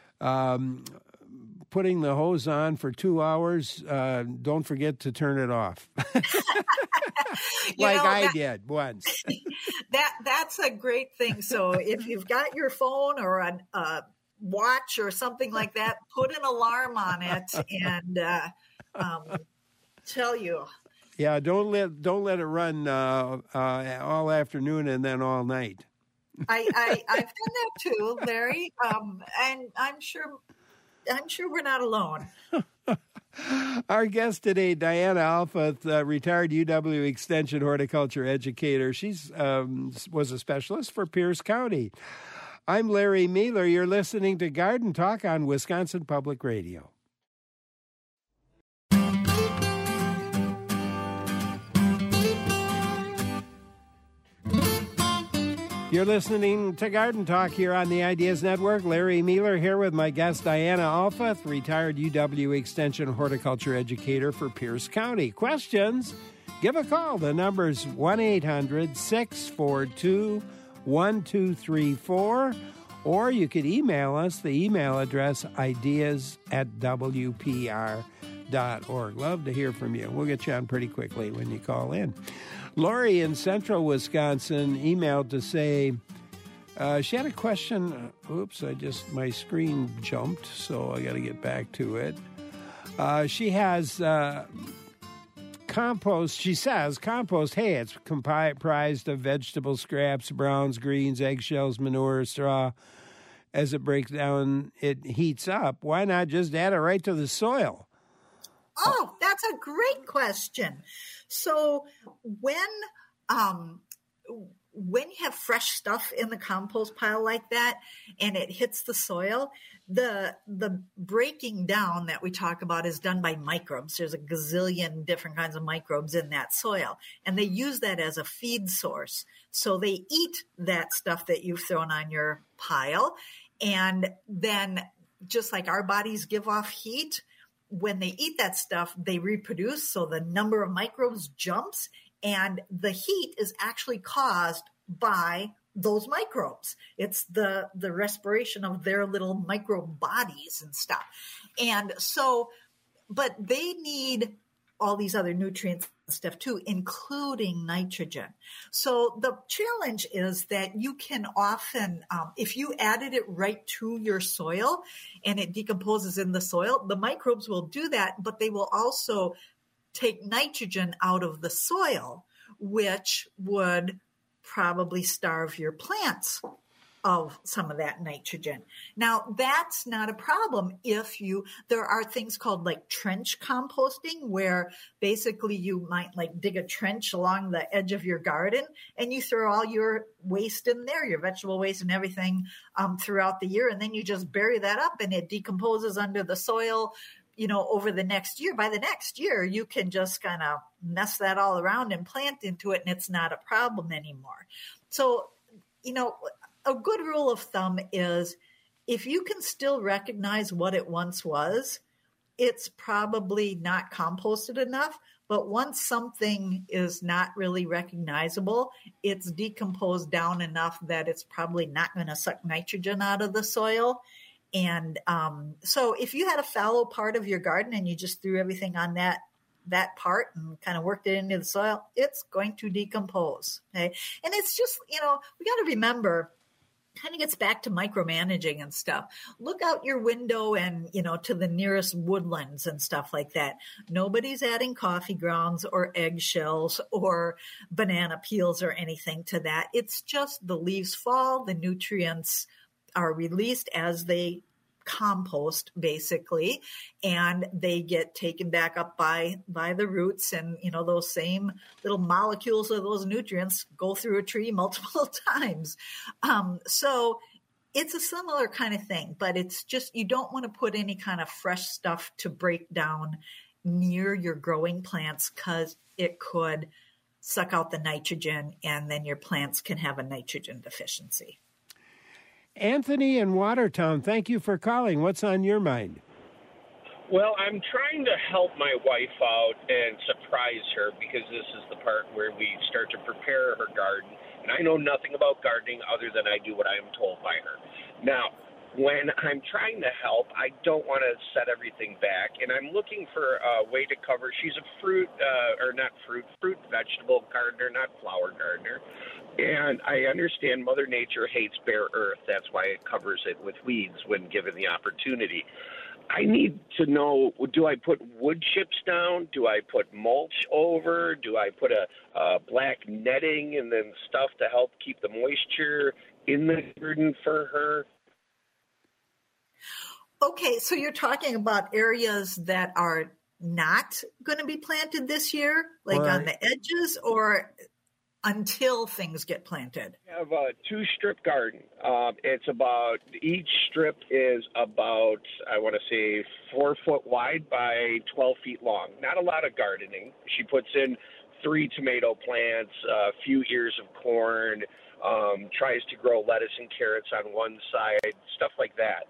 um, putting the hose on for two hours, uh, don't forget to turn it off. like know, I that, did once. that That's a great thing. So if you've got your phone or a uh, watch or something like that, put an alarm on it and uh, um, tell you. Yeah, don't let, don't let it run uh, uh, all afternoon and then all night. I, I I've done that too, Larry, um, and I'm sure I'm sure we're not alone. Our guest today, Diana Alfuth, uh, retired U W Extension horticulture educator. She's um, was a specialist for Pierce County. I'm Larry Mealer. You're listening to Garden Talk on Wisconsin Public Radio. You're listening to Garden Talk here on the Ideas Network. Larry Mealer here with my guest, Diana Alfuth, retired U W Extension horticulture educator for Pierce County. Questions? Give a call. The number's one eight hundred six four two one two three four, or you could email us. The email address, ideas at w p r dot org. Love to hear from you. We'll get you on pretty quickly when you call in. Lori in central Wisconsin emailed to say uh, she had a question. Oops, I just, my screen jumped, so I got to get back to it. Uh, she has uh, compost. She says compost, hey, it's comprised of vegetable scraps, browns, greens, eggshells, manure, straw. As it breaks down, it heats up. Why not just add it right to the soil? Oh, that's a great question. So when um, when you have fresh stuff in the compost pile like that and it hits the soil, the the breaking down that we talk about is done by microbes. There's a gazillion different kinds of microbes in that soil, and they use that as a feed source. So they eat that stuff that you've thrown on your pile, and then just like our bodies give off heat, when they eat that stuff, they reproduce, so the number of microbes jumps, and the heat is actually caused by those microbes. It's the, the respiration of their little microbe bodies and stuff. And so, but they need all these other nutrients and stuff too, including nitrogen. So the challenge is that you can often, um, if you added it right to your soil and it decomposes in the soil, the microbes will do that, but they will also take nitrogen out of the soil, which would probably starve your plants of some of that nitrogen. Now, that's not a problem if you, there are things called like trench composting, where basically you might like dig a trench along the edge of your garden and you throw all your waste in there, your vegetable waste and everything um, throughout the year. And then you just bury that up and it decomposes under the soil, you know, over the next year. By the next year, you can just kind of mess that all around and plant into it, and it's not a problem anymore. So, you know, a good rule of thumb is if you can still recognize what it once was, it's probably not composted enough. But once something is not really recognizable, it's decomposed down enough that it's probably not going to suck nitrogen out of the soil. And um, so if you had a fallow part of your garden and you just threw everything on that that part and kind of worked it into the soil, it's going to decompose. Okay. And it's just, you know, we got to remember, kind of gets back to micromanaging and stuff. Look out your window and, you know, to the nearest woodlands and stuff like that. Nobody's adding coffee grounds or eggshells or banana peels or anything to that. It's just the leaves fall, the nutrients are released as they compost basically, and they get taken back up by by the roots, and you know those same little molecules of those nutrients go through a tree multiple times. Um, so it's a similar kind of thing, but it's just you don't want to put any kind of fresh stuff to break down near your growing plants because it could suck out the nitrogen, and then your plants can have a nitrogen deficiency. Anthony in Watertown, thank you for calling. What's on your mind? Well, I'm trying to help my wife out and surprise her because this is the part where we start to prepare her garden. And I know nothing about gardening other than I do what I am told by her. Now, when I'm trying to help, I don't want to set everything back. And I'm looking for a way to cover. She's a fruit, uh, or not fruit, fruit vegetable gardener, not flower gardener. And I understand Mother Nature hates bare earth. That's why it covers it with weeds when given the opportunity. I need to know, do I put wood chips down? Do I put mulch over? Do I put a, a black netting and then stuff to help keep the moisture in the garden for her? Okay, so you're talking about areas that are not going to be planted this year, like Right. on the edges, or until things get planted? We have a two-strip garden. Um, it's about, each strip is about, I want to say, four foot wide by twelve feet long. Not a lot of gardening. She puts in three tomato plants, a few ears of corn, um, tries to grow lettuce and carrots on one side, stuff like that.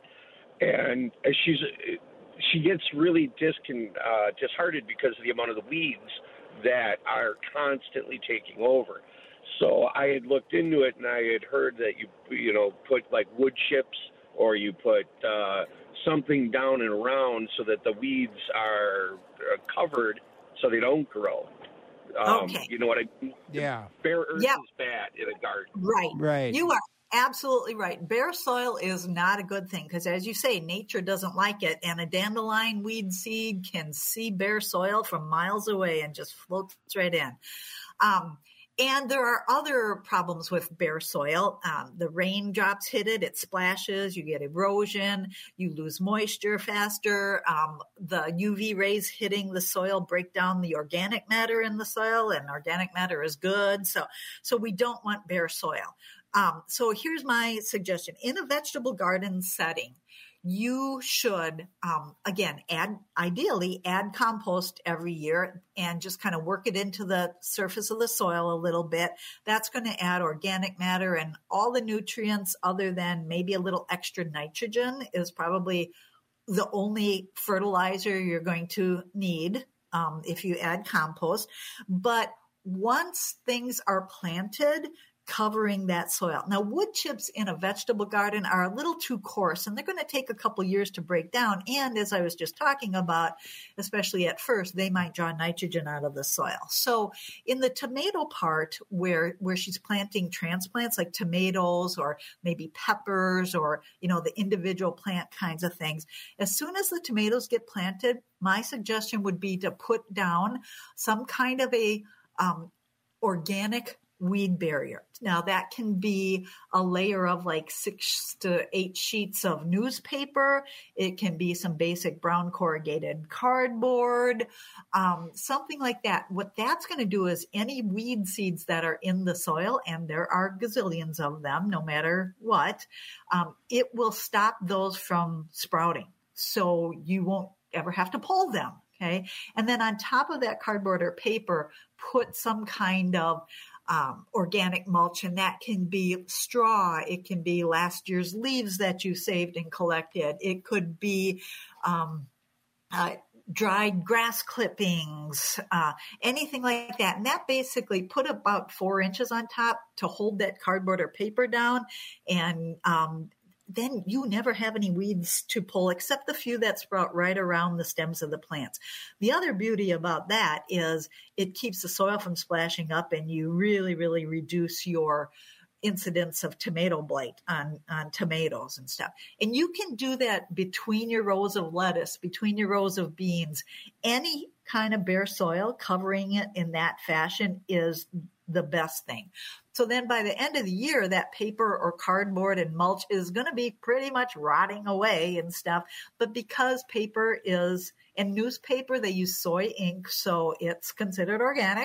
And she's she gets really discon, uh, disheartened because of the amount of the weeds that are constantly taking over. So I had looked into it, and I had heard that you you know put like wood chips, or you put uh, something down and around so that the weeds are uh, covered so they don't grow. Um, Okay. You know what I mean? Yeah. Bare earth Yeah. is bad in a garden. Right. Right. You are absolutely right. Bare soil is not a good thing because, as you say, nature doesn't like it. And a dandelion weed seed can see bare soil from miles away and just floats right in. Um, and there are other problems with bare soil. Um, the raindrops hit it, it splashes, you get erosion, you lose moisture faster. Um, the U V rays hitting the soil break down the organic matter in the soil, and organic matter is good. So, so we don't want bare soil. Um, so here's my suggestion. In a vegetable garden setting, you should, um, again, add, ideally add compost every year and just kind of work it into the surface of the soil a little bit. That's going to add organic matter and all the nutrients other than maybe a little extra nitrogen is probably the only fertilizer you're going to need, um, if you add compost. But once things are planted, covering that soil. Now, wood chips in a vegetable garden are a little too coarse, and they're going to take a couple years to break down. And as I was just talking about, especially at first, they might draw nitrogen out of the soil. So in the tomato part where, where she's planting transplants like tomatoes or maybe peppers or, you know, the individual plant kinds of things, as soon as the tomatoes get planted, my suggestion would be to put down some kind of a um, organic weed barrier. Now that can be a layer of like six to eight sheets of newspaper. It can be some basic brown corrugated cardboard, um, something like that. What that's going to do is any weed seeds that are in the soil, and there are gazillions of them, no matter what, um, it will stop those from sprouting. So you won't ever have to pull them. Okay. And then on top of that cardboard or paper, put some kind of Um, organic mulch, and that can be straw. It can be last year's leaves that you saved and collected. It could be um, uh, dried grass clippings, uh, anything like that. And that basically put about four inches on top to hold that cardboard or paper down. And um, then you never have any weeds to pull except the few that sprout right around the stems of the plants. The other beauty about that is it keeps the soil from splashing up, and you really, really reduce your incidence of tomato blight on, on tomatoes and stuff. And you can do that between your rows of lettuce, between your rows of beans. Any kind of bare soil, covering it in that fashion is the best thing. So then by the end of the year, that paper or cardboard and mulch is going to be pretty much rotting away and stuff. But because paper is, and newspaper, they use soy ink, so it's considered organic,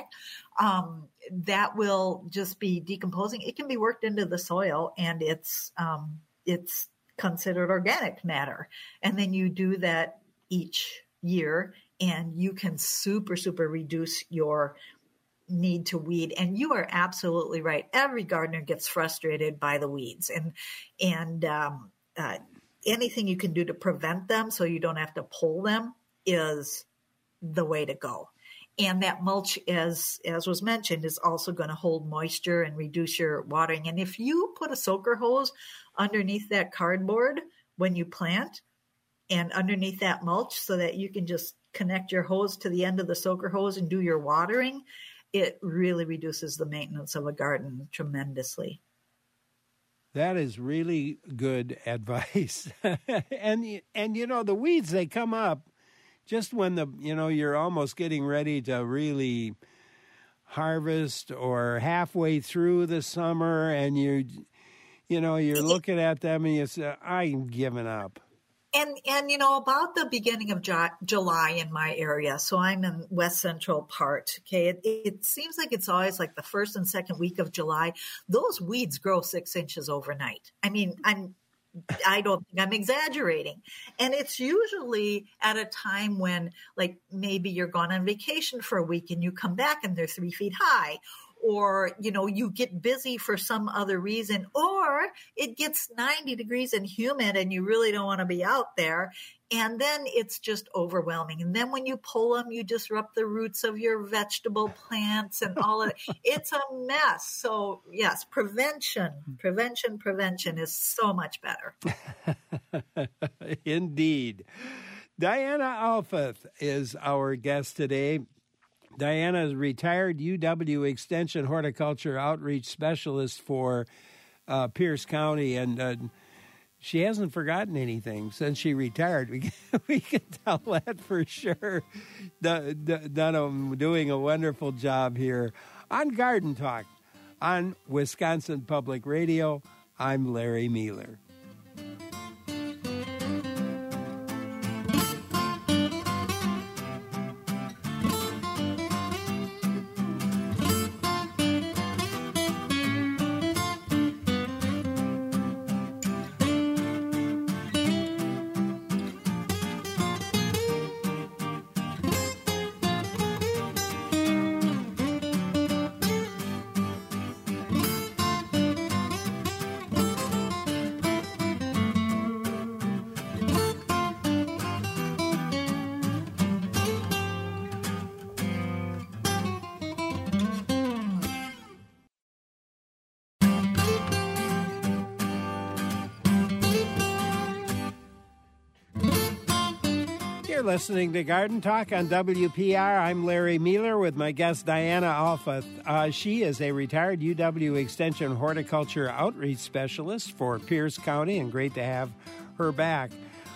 um, that will just be decomposing. It can be worked into the soil, and it's, um, it's considered organic matter. And then you do that each year, and you can super, super reduce your need to weed. And you are absolutely right. Every gardener gets frustrated by the weeds, and, and, um, uh, anything you can do to prevent them so you don't have to pull them is the way to go. And that mulch, as, as was mentioned, is also going to hold moisture and reduce your watering. And if you put a soaker hose underneath that cardboard when you plant and underneath that mulch so that you can just connect your hose to the end of the soaker hose and do your watering, it really reduces the maintenance of a garden tremendously. That is really good advice. and, and, you know, the weeds, they come up just when the, you know, you're almost getting ready to really harvest or halfway through the summer, and you, you know, you're looking at them and you say, I'm giving up. And, and, you know, about the beginning of Ju- July in my area, so I'm in west central part, okay, it, it seems like it's always like the first and second week of July. Those weeds grow six inches overnight. I mean, I'm, I don't think I'm exaggerating. And it's usually at a time when, like, maybe you're gone on vacation for a week and you come back and they're three feet high. Or, you know, you get busy for some other reason, or it gets ninety degrees and humid and you really don't want to be out there. And then it's just overwhelming. And then when you pull them, you disrupt the roots of your vegetable plants and all of it. It's a mess. So, yes, prevention, prevention, prevention is so much better. Indeed. Diana Alfuth is our guest today. Diana is retired U W Extension Horticulture Outreach Specialist for uh, Pierce County, and uh, she hasn't forgotten anything since she retired. We can, we can tell that for sure. D- d- done a, doing a wonderful job here on Garden Talk on Wisconsin Public Radio. I'm Larry Mueller. You're listening to Garden Talk on W P R. I'm Larry Mueller with my guest Diana Alfuth. Uh, she is a retired U W Extension Horticulture Outreach Specialist for Pierce County, and great to have her back.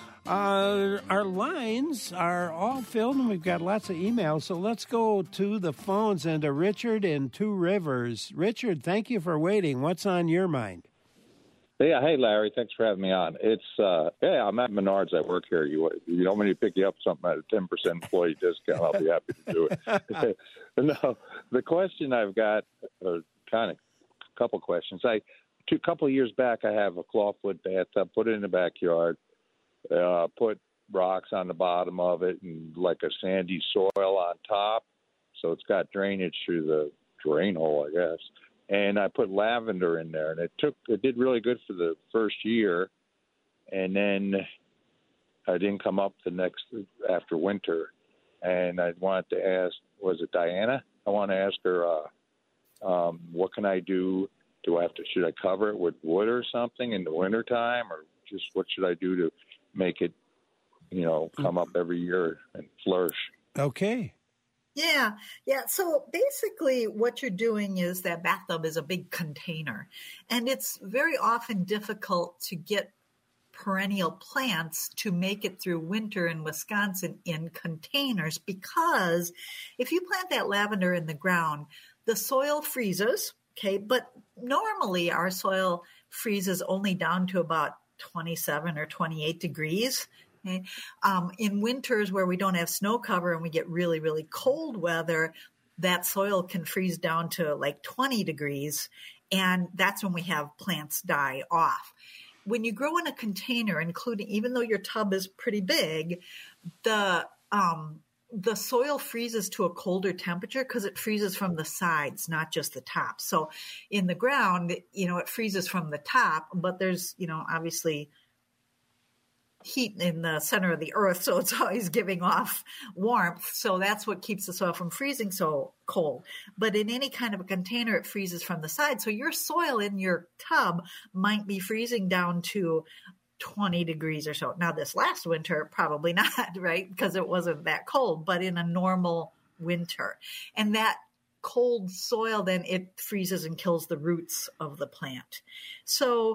Uh, our lines are all filled, and we've got lots of emails, so let's go to the phones and to Richard in Two Rivers. Richard, thank you for waiting. What's on your mind? Yeah, hey Larry, thanks for having me on. It's uh, yeah, I'm at Menards. I work here. You you want me to pick you up something at a ten percent employee discount? I'll be happy to do it. No, the question I've got, uh, kind of a couple questions. I two couple of years back, I have a clawfoot bathtub, put it in the backyard, uh, put rocks on the bottom of it, and like a sandy soil on top, so it's got drainage through the drain hole, I guess. And I put lavender in there, and it took it did really good for the first year, and then I didn't come up the next after winter. And I wanted to ask, was it Diana? I want to ask her, uh, um, what can I do? Do I have to should I cover it with wood or something in the wintertime, or just what should I do to make it, you know, come up every year and flourish? Okay. Yeah, yeah. So basically what you're doing is that bathtub is a big container, and it's very often difficult to get perennial plants to make it through winter in Wisconsin in containers, because if you plant that lavender in the ground, the soil freezes, okay, but normally our soil freezes only down to about twenty-seven or twenty-eight degrees. Okay. Um, in winters where we don't have snow cover and we get really, really cold weather, that soil can freeze down to like twenty degrees, and that's when we have plants die off. When you grow in a container, including, even though your tub is pretty big, the um, the soil freezes to a colder temperature because it freezes from the sides, not just the top. So in the ground, you know, it freezes from the top, but there's, you know, obviously heat in the center of the earth, so it's always giving off warmth. So that's what keeps the soil from freezing so cold. But in any kind of a container, it freezes from the side. So your soil in your tub might be freezing down to twenty degrees or so. Now, this last winter, probably not, right? Because it wasn't that cold, but in a normal winter. And that cold soil, then it freezes and kills the roots of the plant. So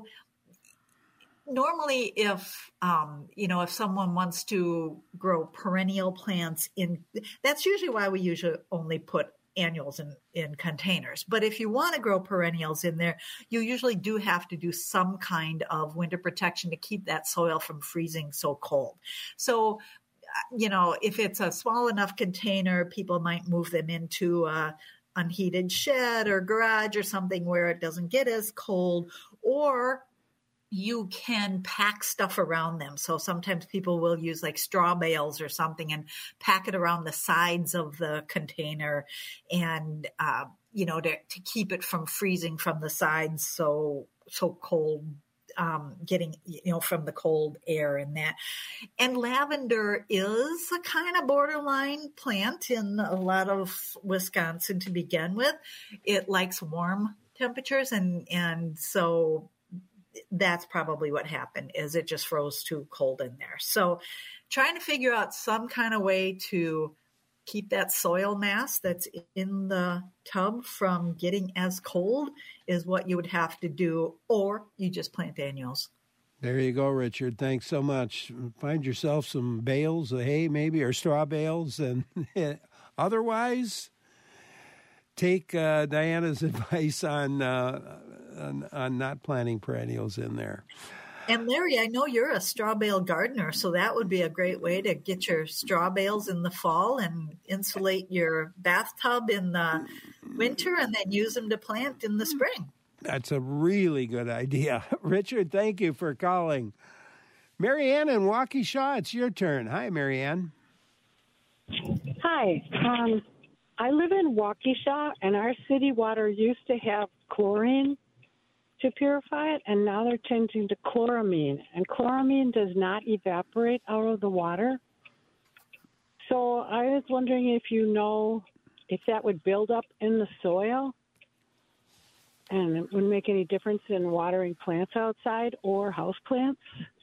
normally, if, um, you know, if someone wants to grow perennial plants in, that's usually why we usually only put annuals in, in containers. But if you want to grow perennials in there, you usually do have to do some kind of winter protection to keep that soil from freezing so cold. So, you know, if it's a small enough container, people might move them into a unheated shed or garage or something where it doesn't get as cold, or you can pack stuff around them. So sometimes people will use like straw bales or something and pack it around the sides of the container and, uh, you know, to, to keep it from freezing from the sides so, so cold, um, getting, you know, from the cold air and that. And lavender is a kind of borderline plant in a lot of Wisconsin to begin with. It likes warm temperatures, and, and so that's probably what happened, is it just froze too cold in there. So trying to figure out some kind of way to keep that soil mass that's in the tub from getting as cold is what you would have to do, or you just plant annuals. There you go, Richard. Thanks so much. Find yourself some bales of hay maybe, or straw bales, and otherwise take uh, Diana's advice on uh, On, on not planting perennials in there. And Larry, I know you're a straw bale gardener, so that would be a great way to get your straw bales in the fall and insulate your bathtub in the winter and then use them to plant in the spring. That's a really good idea. Richard, thank you for calling. Marianne in Waukesha, it's your turn. Hi, Marianne. Hi. Um, I live in Waukesha, and our city water used to have chlorine to purify it, and now they're changing to chloramine. And chloramine does not evaporate out of the water. So I was wondering if you know if that would build up in the soil and it wouldn't make any difference in watering plants outside or house plants.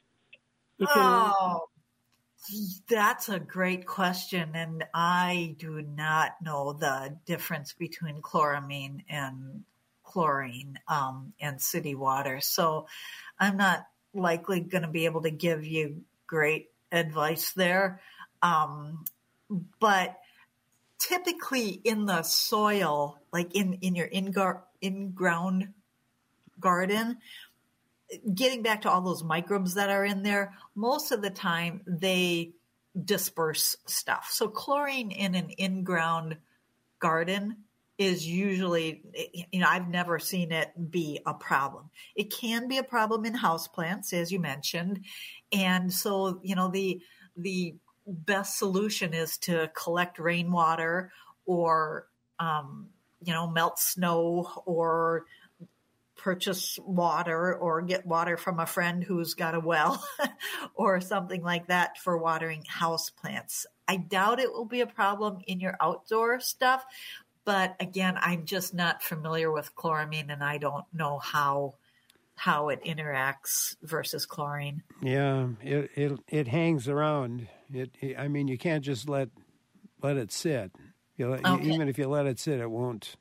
Oh, that's a great question. And I do not know the difference between chloramine and chlorine um, and city water. So I'm not likely going to be able to give you great advice there. Um, but typically in the soil, like in, in your in-gar- in-ground garden, getting back to all those microbes that are in there, most of the time they disperse stuff. So chlorine in an in-ground garden is usually, you know, I've never seen it be a problem. It can be a problem in houseplants, as you mentioned. And so, you know, the, the best solution is to collect rainwater or, um, you know, melt snow or purchase water or get water from a friend who's got a well or something like that for watering houseplants. I doubt it will be a problem in your outdoor stuff. But again, I'm just not familiar with chloramine, and I don't know how how it interacts versus chlorine. Yeah, it it, it hangs around. It, it I mean, you can't just let let it sit. You, okay. Even if you let it sit, it won't.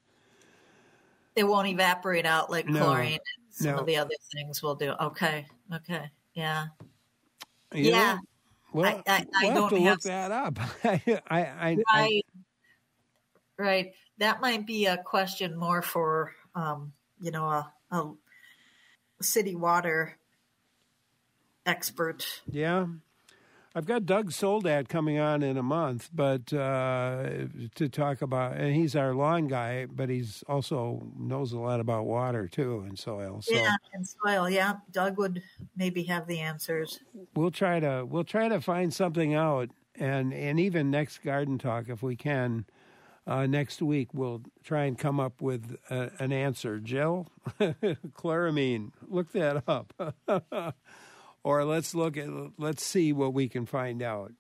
It won't evaporate out like no, chlorine and some no. of the other things will do. Okay, okay, yeah, you yeah. Know, well, I, I, I we'll don't have to have look that up. I, I, I, right, I, right. That might be a question more for, um, you know, a, a city water expert. Yeah. I've got Doug Soldat coming on in a month, but uh, to talk about, and he's our lawn guy, but he's also knows a lot about water too and soil. So yeah, and soil. Yeah, Doug would maybe have the answers. We'll try to we'll try to find something out, and and even next Garden Talk, if we can. Uh, next week, we'll try and come up with a, an answer. Jill, chloramine, look that up. Or let's look at, let's see what we can find out.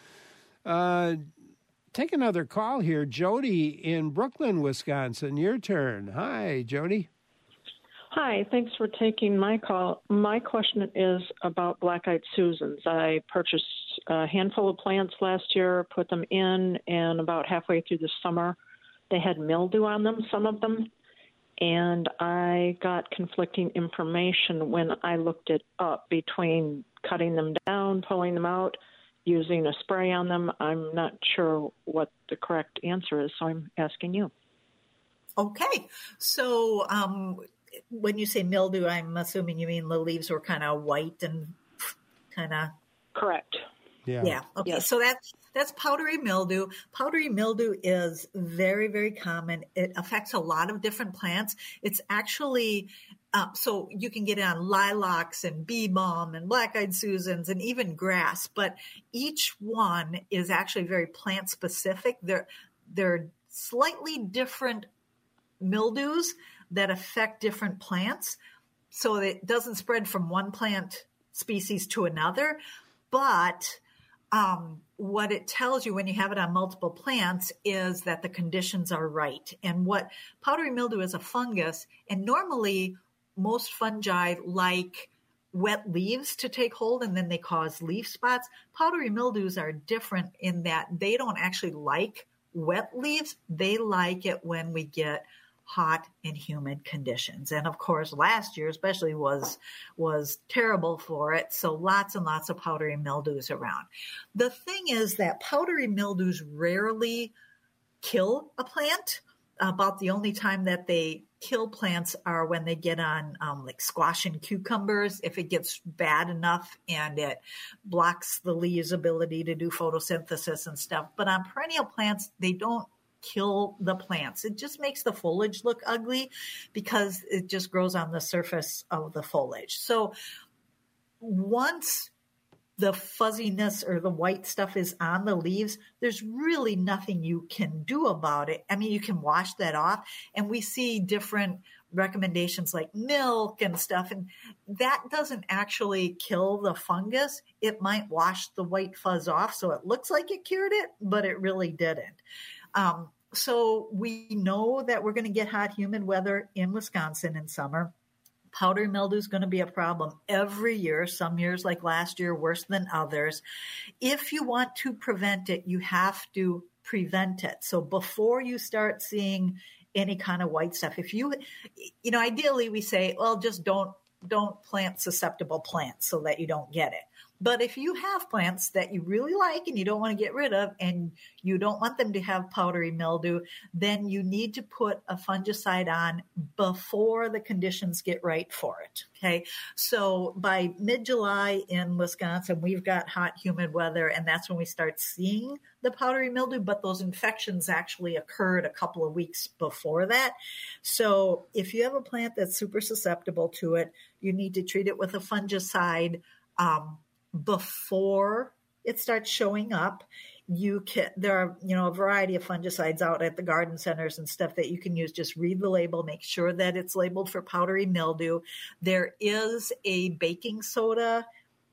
Uh, take another call here. Jody in Brooklyn, Wisconsin. Your turn. Hi, Jody. Hi, thanks for taking my call. My question is about black-eyed Susans. I purchased a handful of plants last year, put them in, and about halfway through the summer, they had mildew on them, some of them, and I got conflicting information when I looked it up between cutting them down, pulling them out, using a spray on them. I'm not sure what the correct answer is, so I'm asking you. Okay. So um, when you say mildew, I'm assuming you mean the leaves were kind of white and kind of... Correct. Yeah. Yeah. Okay. Yes. So that's that's powdery mildew. Powdery mildew is very, very common. It affects a lot of different plants. It's actually uh, so you can get it on lilacs and bee balm and black-eyed Susans and even grass. But each one is actually very plant specific. They're they're slightly different mildews that affect different plants, so it doesn't spread from one plant species to another. But um, what it tells you when you have it on multiple plants is that the conditions are right. And what powdery mildew is a fungus, and normally most fungi like wet leaves to take hold and then they cause leaf spots. Powdery mildews are different in that they don't actually like wet leaves. They like it when we get hot and humid conditions. And of course, last year especially was was terrible for it. So lots and lots of powdery mildews around. The thing is that powdery mildews rarely kill a plant. About the only time that they kill plants are when they get on um, like squash and cucumbers, if it gets bad enough and it blocks the leaves' ability to do photosynthesis and stuff. But on perennial plants, they don't kill the plants. It just makes the foliage look ugly because it just grows on the surface of the foliage. So once the fuzziness or the white stuff is on the leaves, there's really nothing you can do about it. I mean, you can wash that off, and we see different recommendations like milk and stuff, and that doesn't actually kill the fungus. It might wash the white fuzz off so it looks like it cured it, but it really didn't. Um, so we know that we're going to get hot, humid weather in Wisconsin in summer. Powdery mildew is going to be a problem every year. Some years, like last year, worse than others. If you want to prevent it, you have to prevent it. So before you start seeing any kind of white stuff, if you, you know, ideally we say, well, just don't, don't plant susceptible plants so that you don't get it. But if you have plants that you really like and you don't want to get rid of and you don't want them to have powdery mildew, then you need to put a fungicide on before the conditions get right for it. Okay. So by mid-July in Wisconsin, we've got hot, humid weather, and that's when we start seeing the powdery mildew, but those infections actually occurred a couple of weeks before that. So if you have a plant that's super susceptible to it, you need to treat it with a fungicide um, before it starts showing up. You can, there are, you know, a variety of fungicides out at the garden centers and stuff that you can use. Just read the label, make sure that it's labeled for powdery mildew. There is a baking soda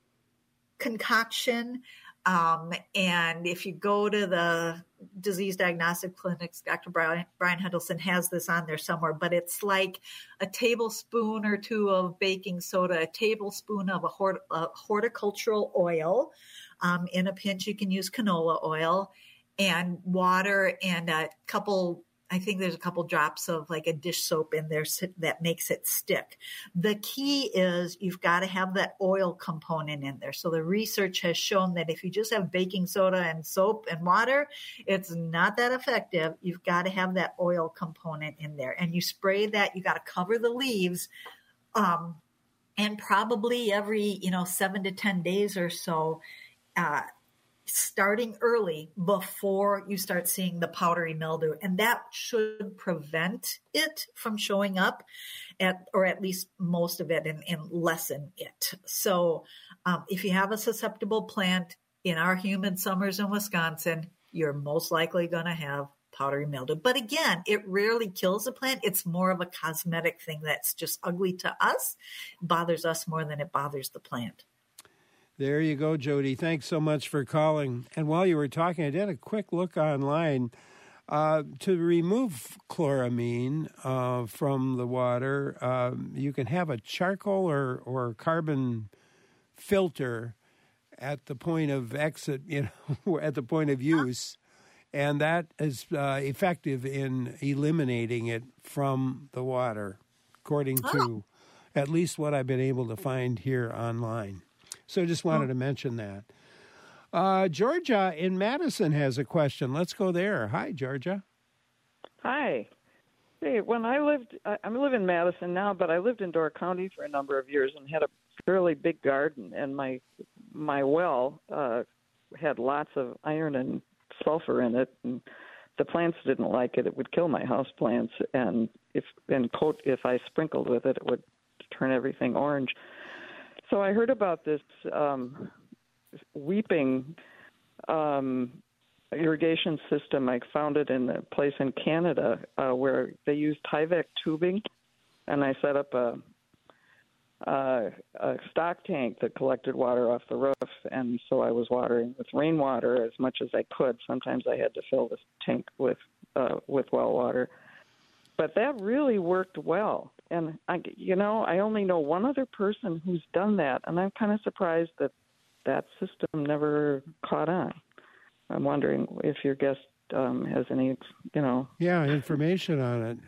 concoction. Um, and if you go to the disease diagnostic clinics, Doctor Brian, Brian Hendelson has this on there somewhere, but it's like a tablespoon or two of baking soda, a tablespoon of a hort- uh, horticultural oil. Um, in a pinch, you can use canola oil and water and a couple, I think there's a couple drops of like a dish soap in there that makes it stick. The key is you've got to have that oil component in there. So the research has shown that if you just have baking soda and soap and water, it's not that effective. You've got to have that oil component in there. And you spray that, you got to cover the leaves. Um, and probably every, you know, seven to ten days or so, uh, starting early before you start seeing the powdery mildew. And that should prevent it from showing up, at, or at least most of it, and, and lessen it. So um, if you have a susceptible plant in our humid summers in Wisconsin, you're most likely going to have powdery mildew. But again, it rarely kills a plant. It's more of a cosmetic thing that's just ugly to us. It bothers us more than it bothers the plant. There you go, Jody. Thanks so much for calling. And while you were talking, I did a quick look online. Uh, to remove chloramine uh, from the water, uh, you can have a charcoal or, or carbon filter at the point of exit, you know, at the point of use. And that is uh, effective in eliminating it from the water, according to at least what I've been able to find here online. So just wanted oh. to mention that. Uh, Georgia in Madison has a question. Let's go there. Hi, Georgia. Hi. Hey, when I lived, I, I live in Madison now, but I lived in Door County for a number of years and had a fairly big garden, and my my well uh, had lots of iron and sulfur in it, and the plants didn't like it. It would kill my house plants, and if and coat if I sprinkled with it, it would turn everything orange. So I heard about this um, weeping um, irrigation system. I found it in a place in Canada uh, where they used Tyvek tubing, and I set up a, a, a stock tank that collected water off the roof, and so I was watering with rainwater as much as I could. Sometimes I had to fill this tank with uh, with well water, but that really worked well. And I, you know, I only know one other person who's done that, and I'm kind of surprised that that system never caught on. I'm wondering if your guest um, has any, you know. Yeah, information on it.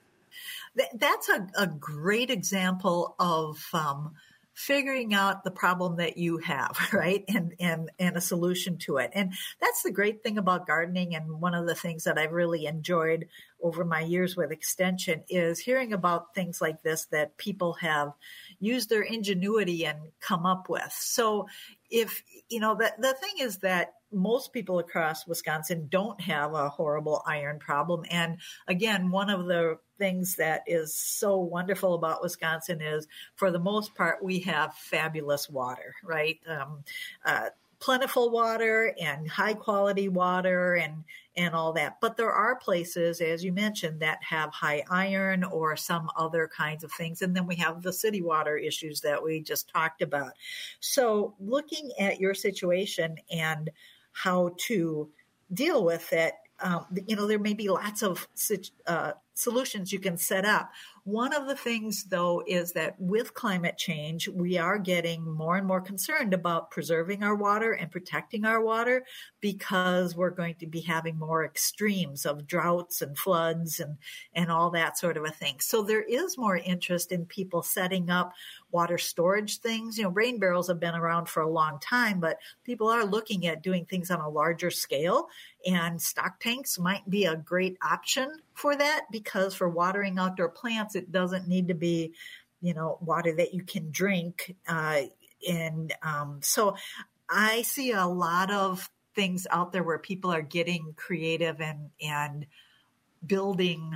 That's a, a great example of um, figuring out the problem that you have, right? And, and, and a solution to it. And that's the great thing about gardening. And one of the things that I've really enjoyed over my years with Extension is hearing about things like this that people have used their ingenuity and come up with. So if, you know, the, the thing is that most people across Wisconsin don't have a horrible iron problem. And again, one of the things that is so wonderful about Wisconsin is, for the most part, we have fabulous water, right? Um, uh, plentiful water and high quality water and, and all that. But there are places, as you mentioned, that have high iron or some other kinds of things. And then we have the city water issues that we just talked about. So looking at your situation and how to deal with it, um, you know, there may be lots of uh, solutions you can set up. One of the things, though, is that with climate change, we are getting more and more concerned about preserving our water and protecting our water, because we're going to be having more extremes of droughts and floods and, and all that sort of a thing. So there is more interest in people setting up water storage things. You know, rain barrels have been around for a long time, but people are looking at doing things on a larger scale, and stock tanks might be a great option for that, because for watering outdoor plants, it doesn't need to be, you know, water that you can drink. Uh, and um, so I see a lot of things out there where people are getting creative and, and building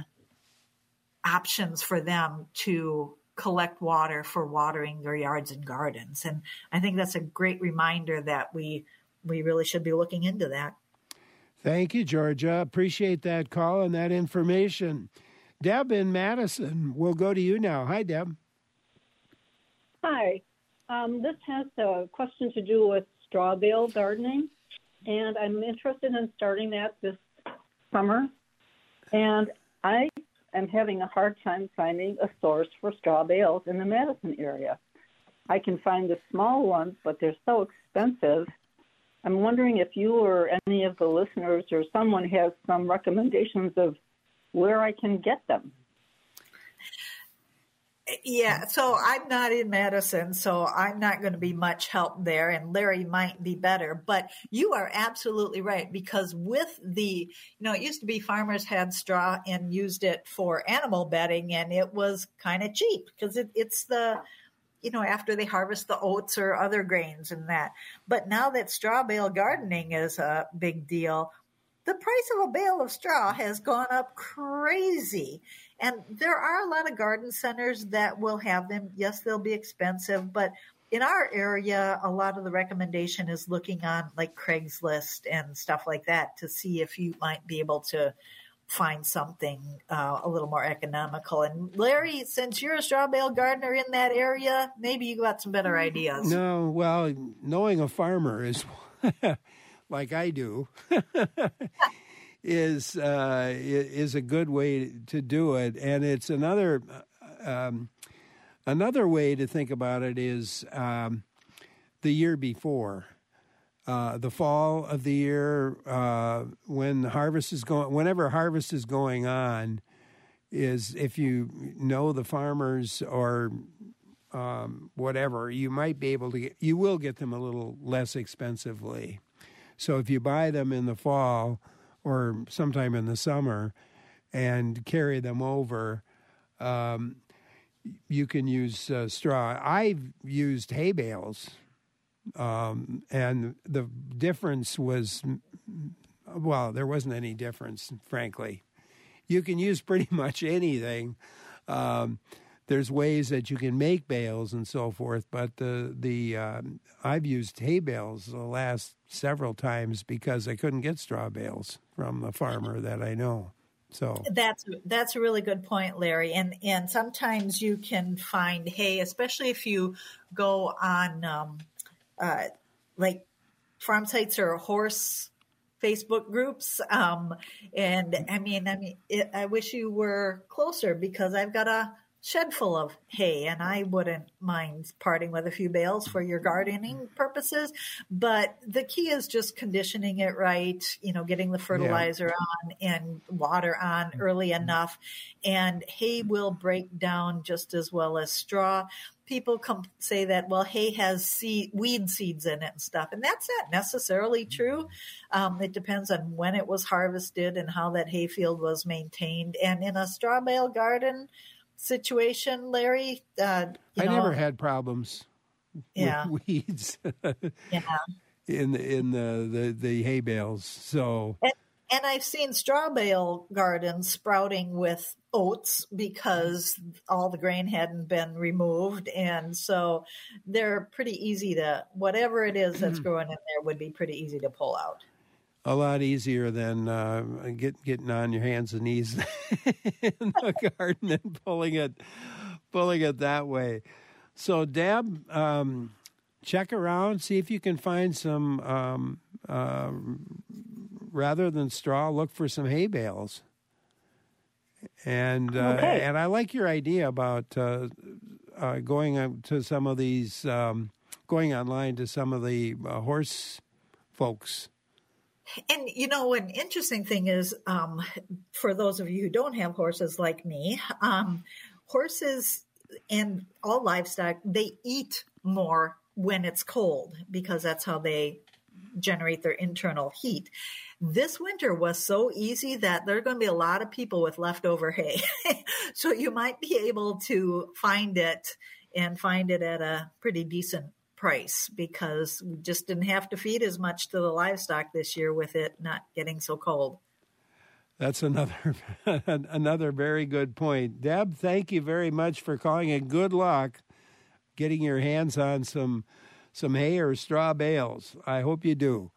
options for them to collect water for watering their yards and gardens. And I think that's a great reminder that we we really should be looking into that. Thank you, Georgia. Appreciate that call and that information. Deb in Madison, we'll go to you now. Hi, Deb. Hi. Um, this has a question to do with straw bale gardening, and I'm interested in starting that this summer. And I am having a hard time finding a source for straw bales in the Madison area. I can find the small ones, but they're so expensive. I'm wondering if you or any of the listeners or someone has some recommendations of where I can get them. Yeah, so I'm not in Madison, so I'm not going to be much help there, and Larry might be better. But you are absolutely right, because with the, you know, it used to be farmers had straw and used it for animal bedding, and it was kind of cheap because it, it's the, you know, after they harvest the oats or other grains and that. But now that straw bale gardening is a big deal, the price of a bale of straw has gone up crazy. And there are a lot of garden centers that will have them. Yes, they'll be expensive, but in our area, a lot of the recommendation is looking on like Craigslist and stuff like that to see if you might be able to find something uh, a little more economical. And Larry, since you're a straw bale gardener in that area, maybe you got some better ideas. No, well, knowing a farmer is like I do is uh, is a good way to do it, and it's another um, another way to think about it is um, the year before. Uh, the fall of the year, uh, when harvest is going, whenever harvest is going on, is if you know the farmers or um, whatever, you might be able to get, you will get them a little less expensively. So if you buy them in the fall or sometime in the summer, and carry them over. Um, you can use uh, straw. I've used hay bales, um, and the difference was, well, there wasn't any difference, frankly. You can use pretty much anything. Um, there's ways that you can make bales and so forth, but the the um, I've used hay bales the last several times because I couldn't get straw bales from the farmer that I know. So that's that's a really good point, Larry. And and sometimes you can find hay, especially if you go on um, uh, like farm sites or horse Facebook groups. Um, and I mean, I mean, it, I wish you were closer because I've got a shed full of hay and I wouldn't mind parting with a few bales for your gardening purposes. But the key is just conditioning it right, you know, getting the fertilizer yeah. on and water on early enough. And hay will break down just as well as straw. People come say that, well, hay has seed, weed seeds in it and stuff. And that's not necessarily true. Um, it depends on when it was harvested and how that hay field was maintained. And in a straw bale garden situation, Larry, uh, you I know, never had problems yeah. with weeds yeah. in the, in the, the, the hay bales. So, and, and I've seen straw bale gardens sprouting with oats because all the grain hadn't been removed. And so they're pretty easy to, whatever it is that's growing in there would be pretty easy to pull out. A lot easier than uh, get, getting on your hands and knees in the garden and pulling it, pulling it that way. So, Deb, um, check around, see if you can find some, um, uh, rather than straw, look for some hay bales. And uh, okay. and I like your idea about uh, uh, going to some of these, um, going online to some of the uh, horse folks. And, you know, an interesting thing is, um, for those of you who don't have horses like me, um, horses and all livestock, they eat more when it's cold because that's how they generate their internal heat. This winter was so easy that there are going to be a lot of people with leftover hay. So you might be able to find it and find it at a pretty decent price because we just didn't have to feed as much to the livestock this year with it not getting so cold. That's another another very good point. Deb, thank you very much for calling, and good luck getting your hands on some some hay or straw bales. I hope you do.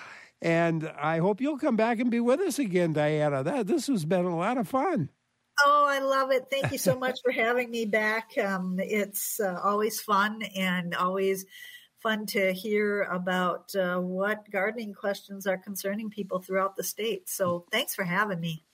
And I hope you'll come back and be with us again, Diana. That this has been a lot of fun. Oh, I love it. Thank you so much for having me back. Um, it's uh, always fun and always fun to hear about uh, what gardening questions are concerning people throughout the state. So thanks for having me.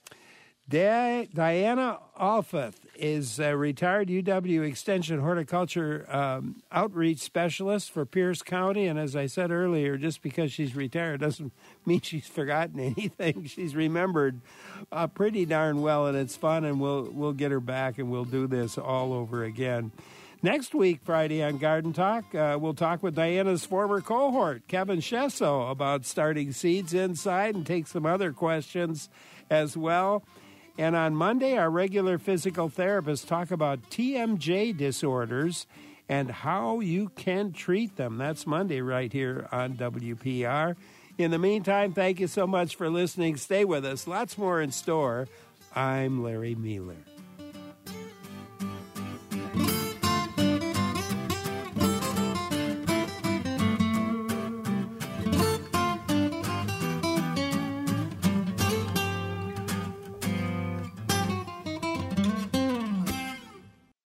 Di- Diana Alfuth is a retired U W Extension Horticulture um, Outreach Specialist for Pierce County. And as I said earlier, just because she's retired doesn't mean she's forgotten anything. She's remembered uh, pretty darn well, and it's fun, and we'll, we'll get her back, and we'll do this all over again. Next week, Friday on Garden Talk, uh, we'll talk with Diana's former cohort, Kevin Shesso, about starting seeds inside and take some other questions as well. And on Monday, our regular physical therapists talk about T M J disorders and how you can treat them. That's Monday right here on W P R. In the meantime, thank you so much for listening. Stay with us. Lots more in store. I'm Larry Mueller.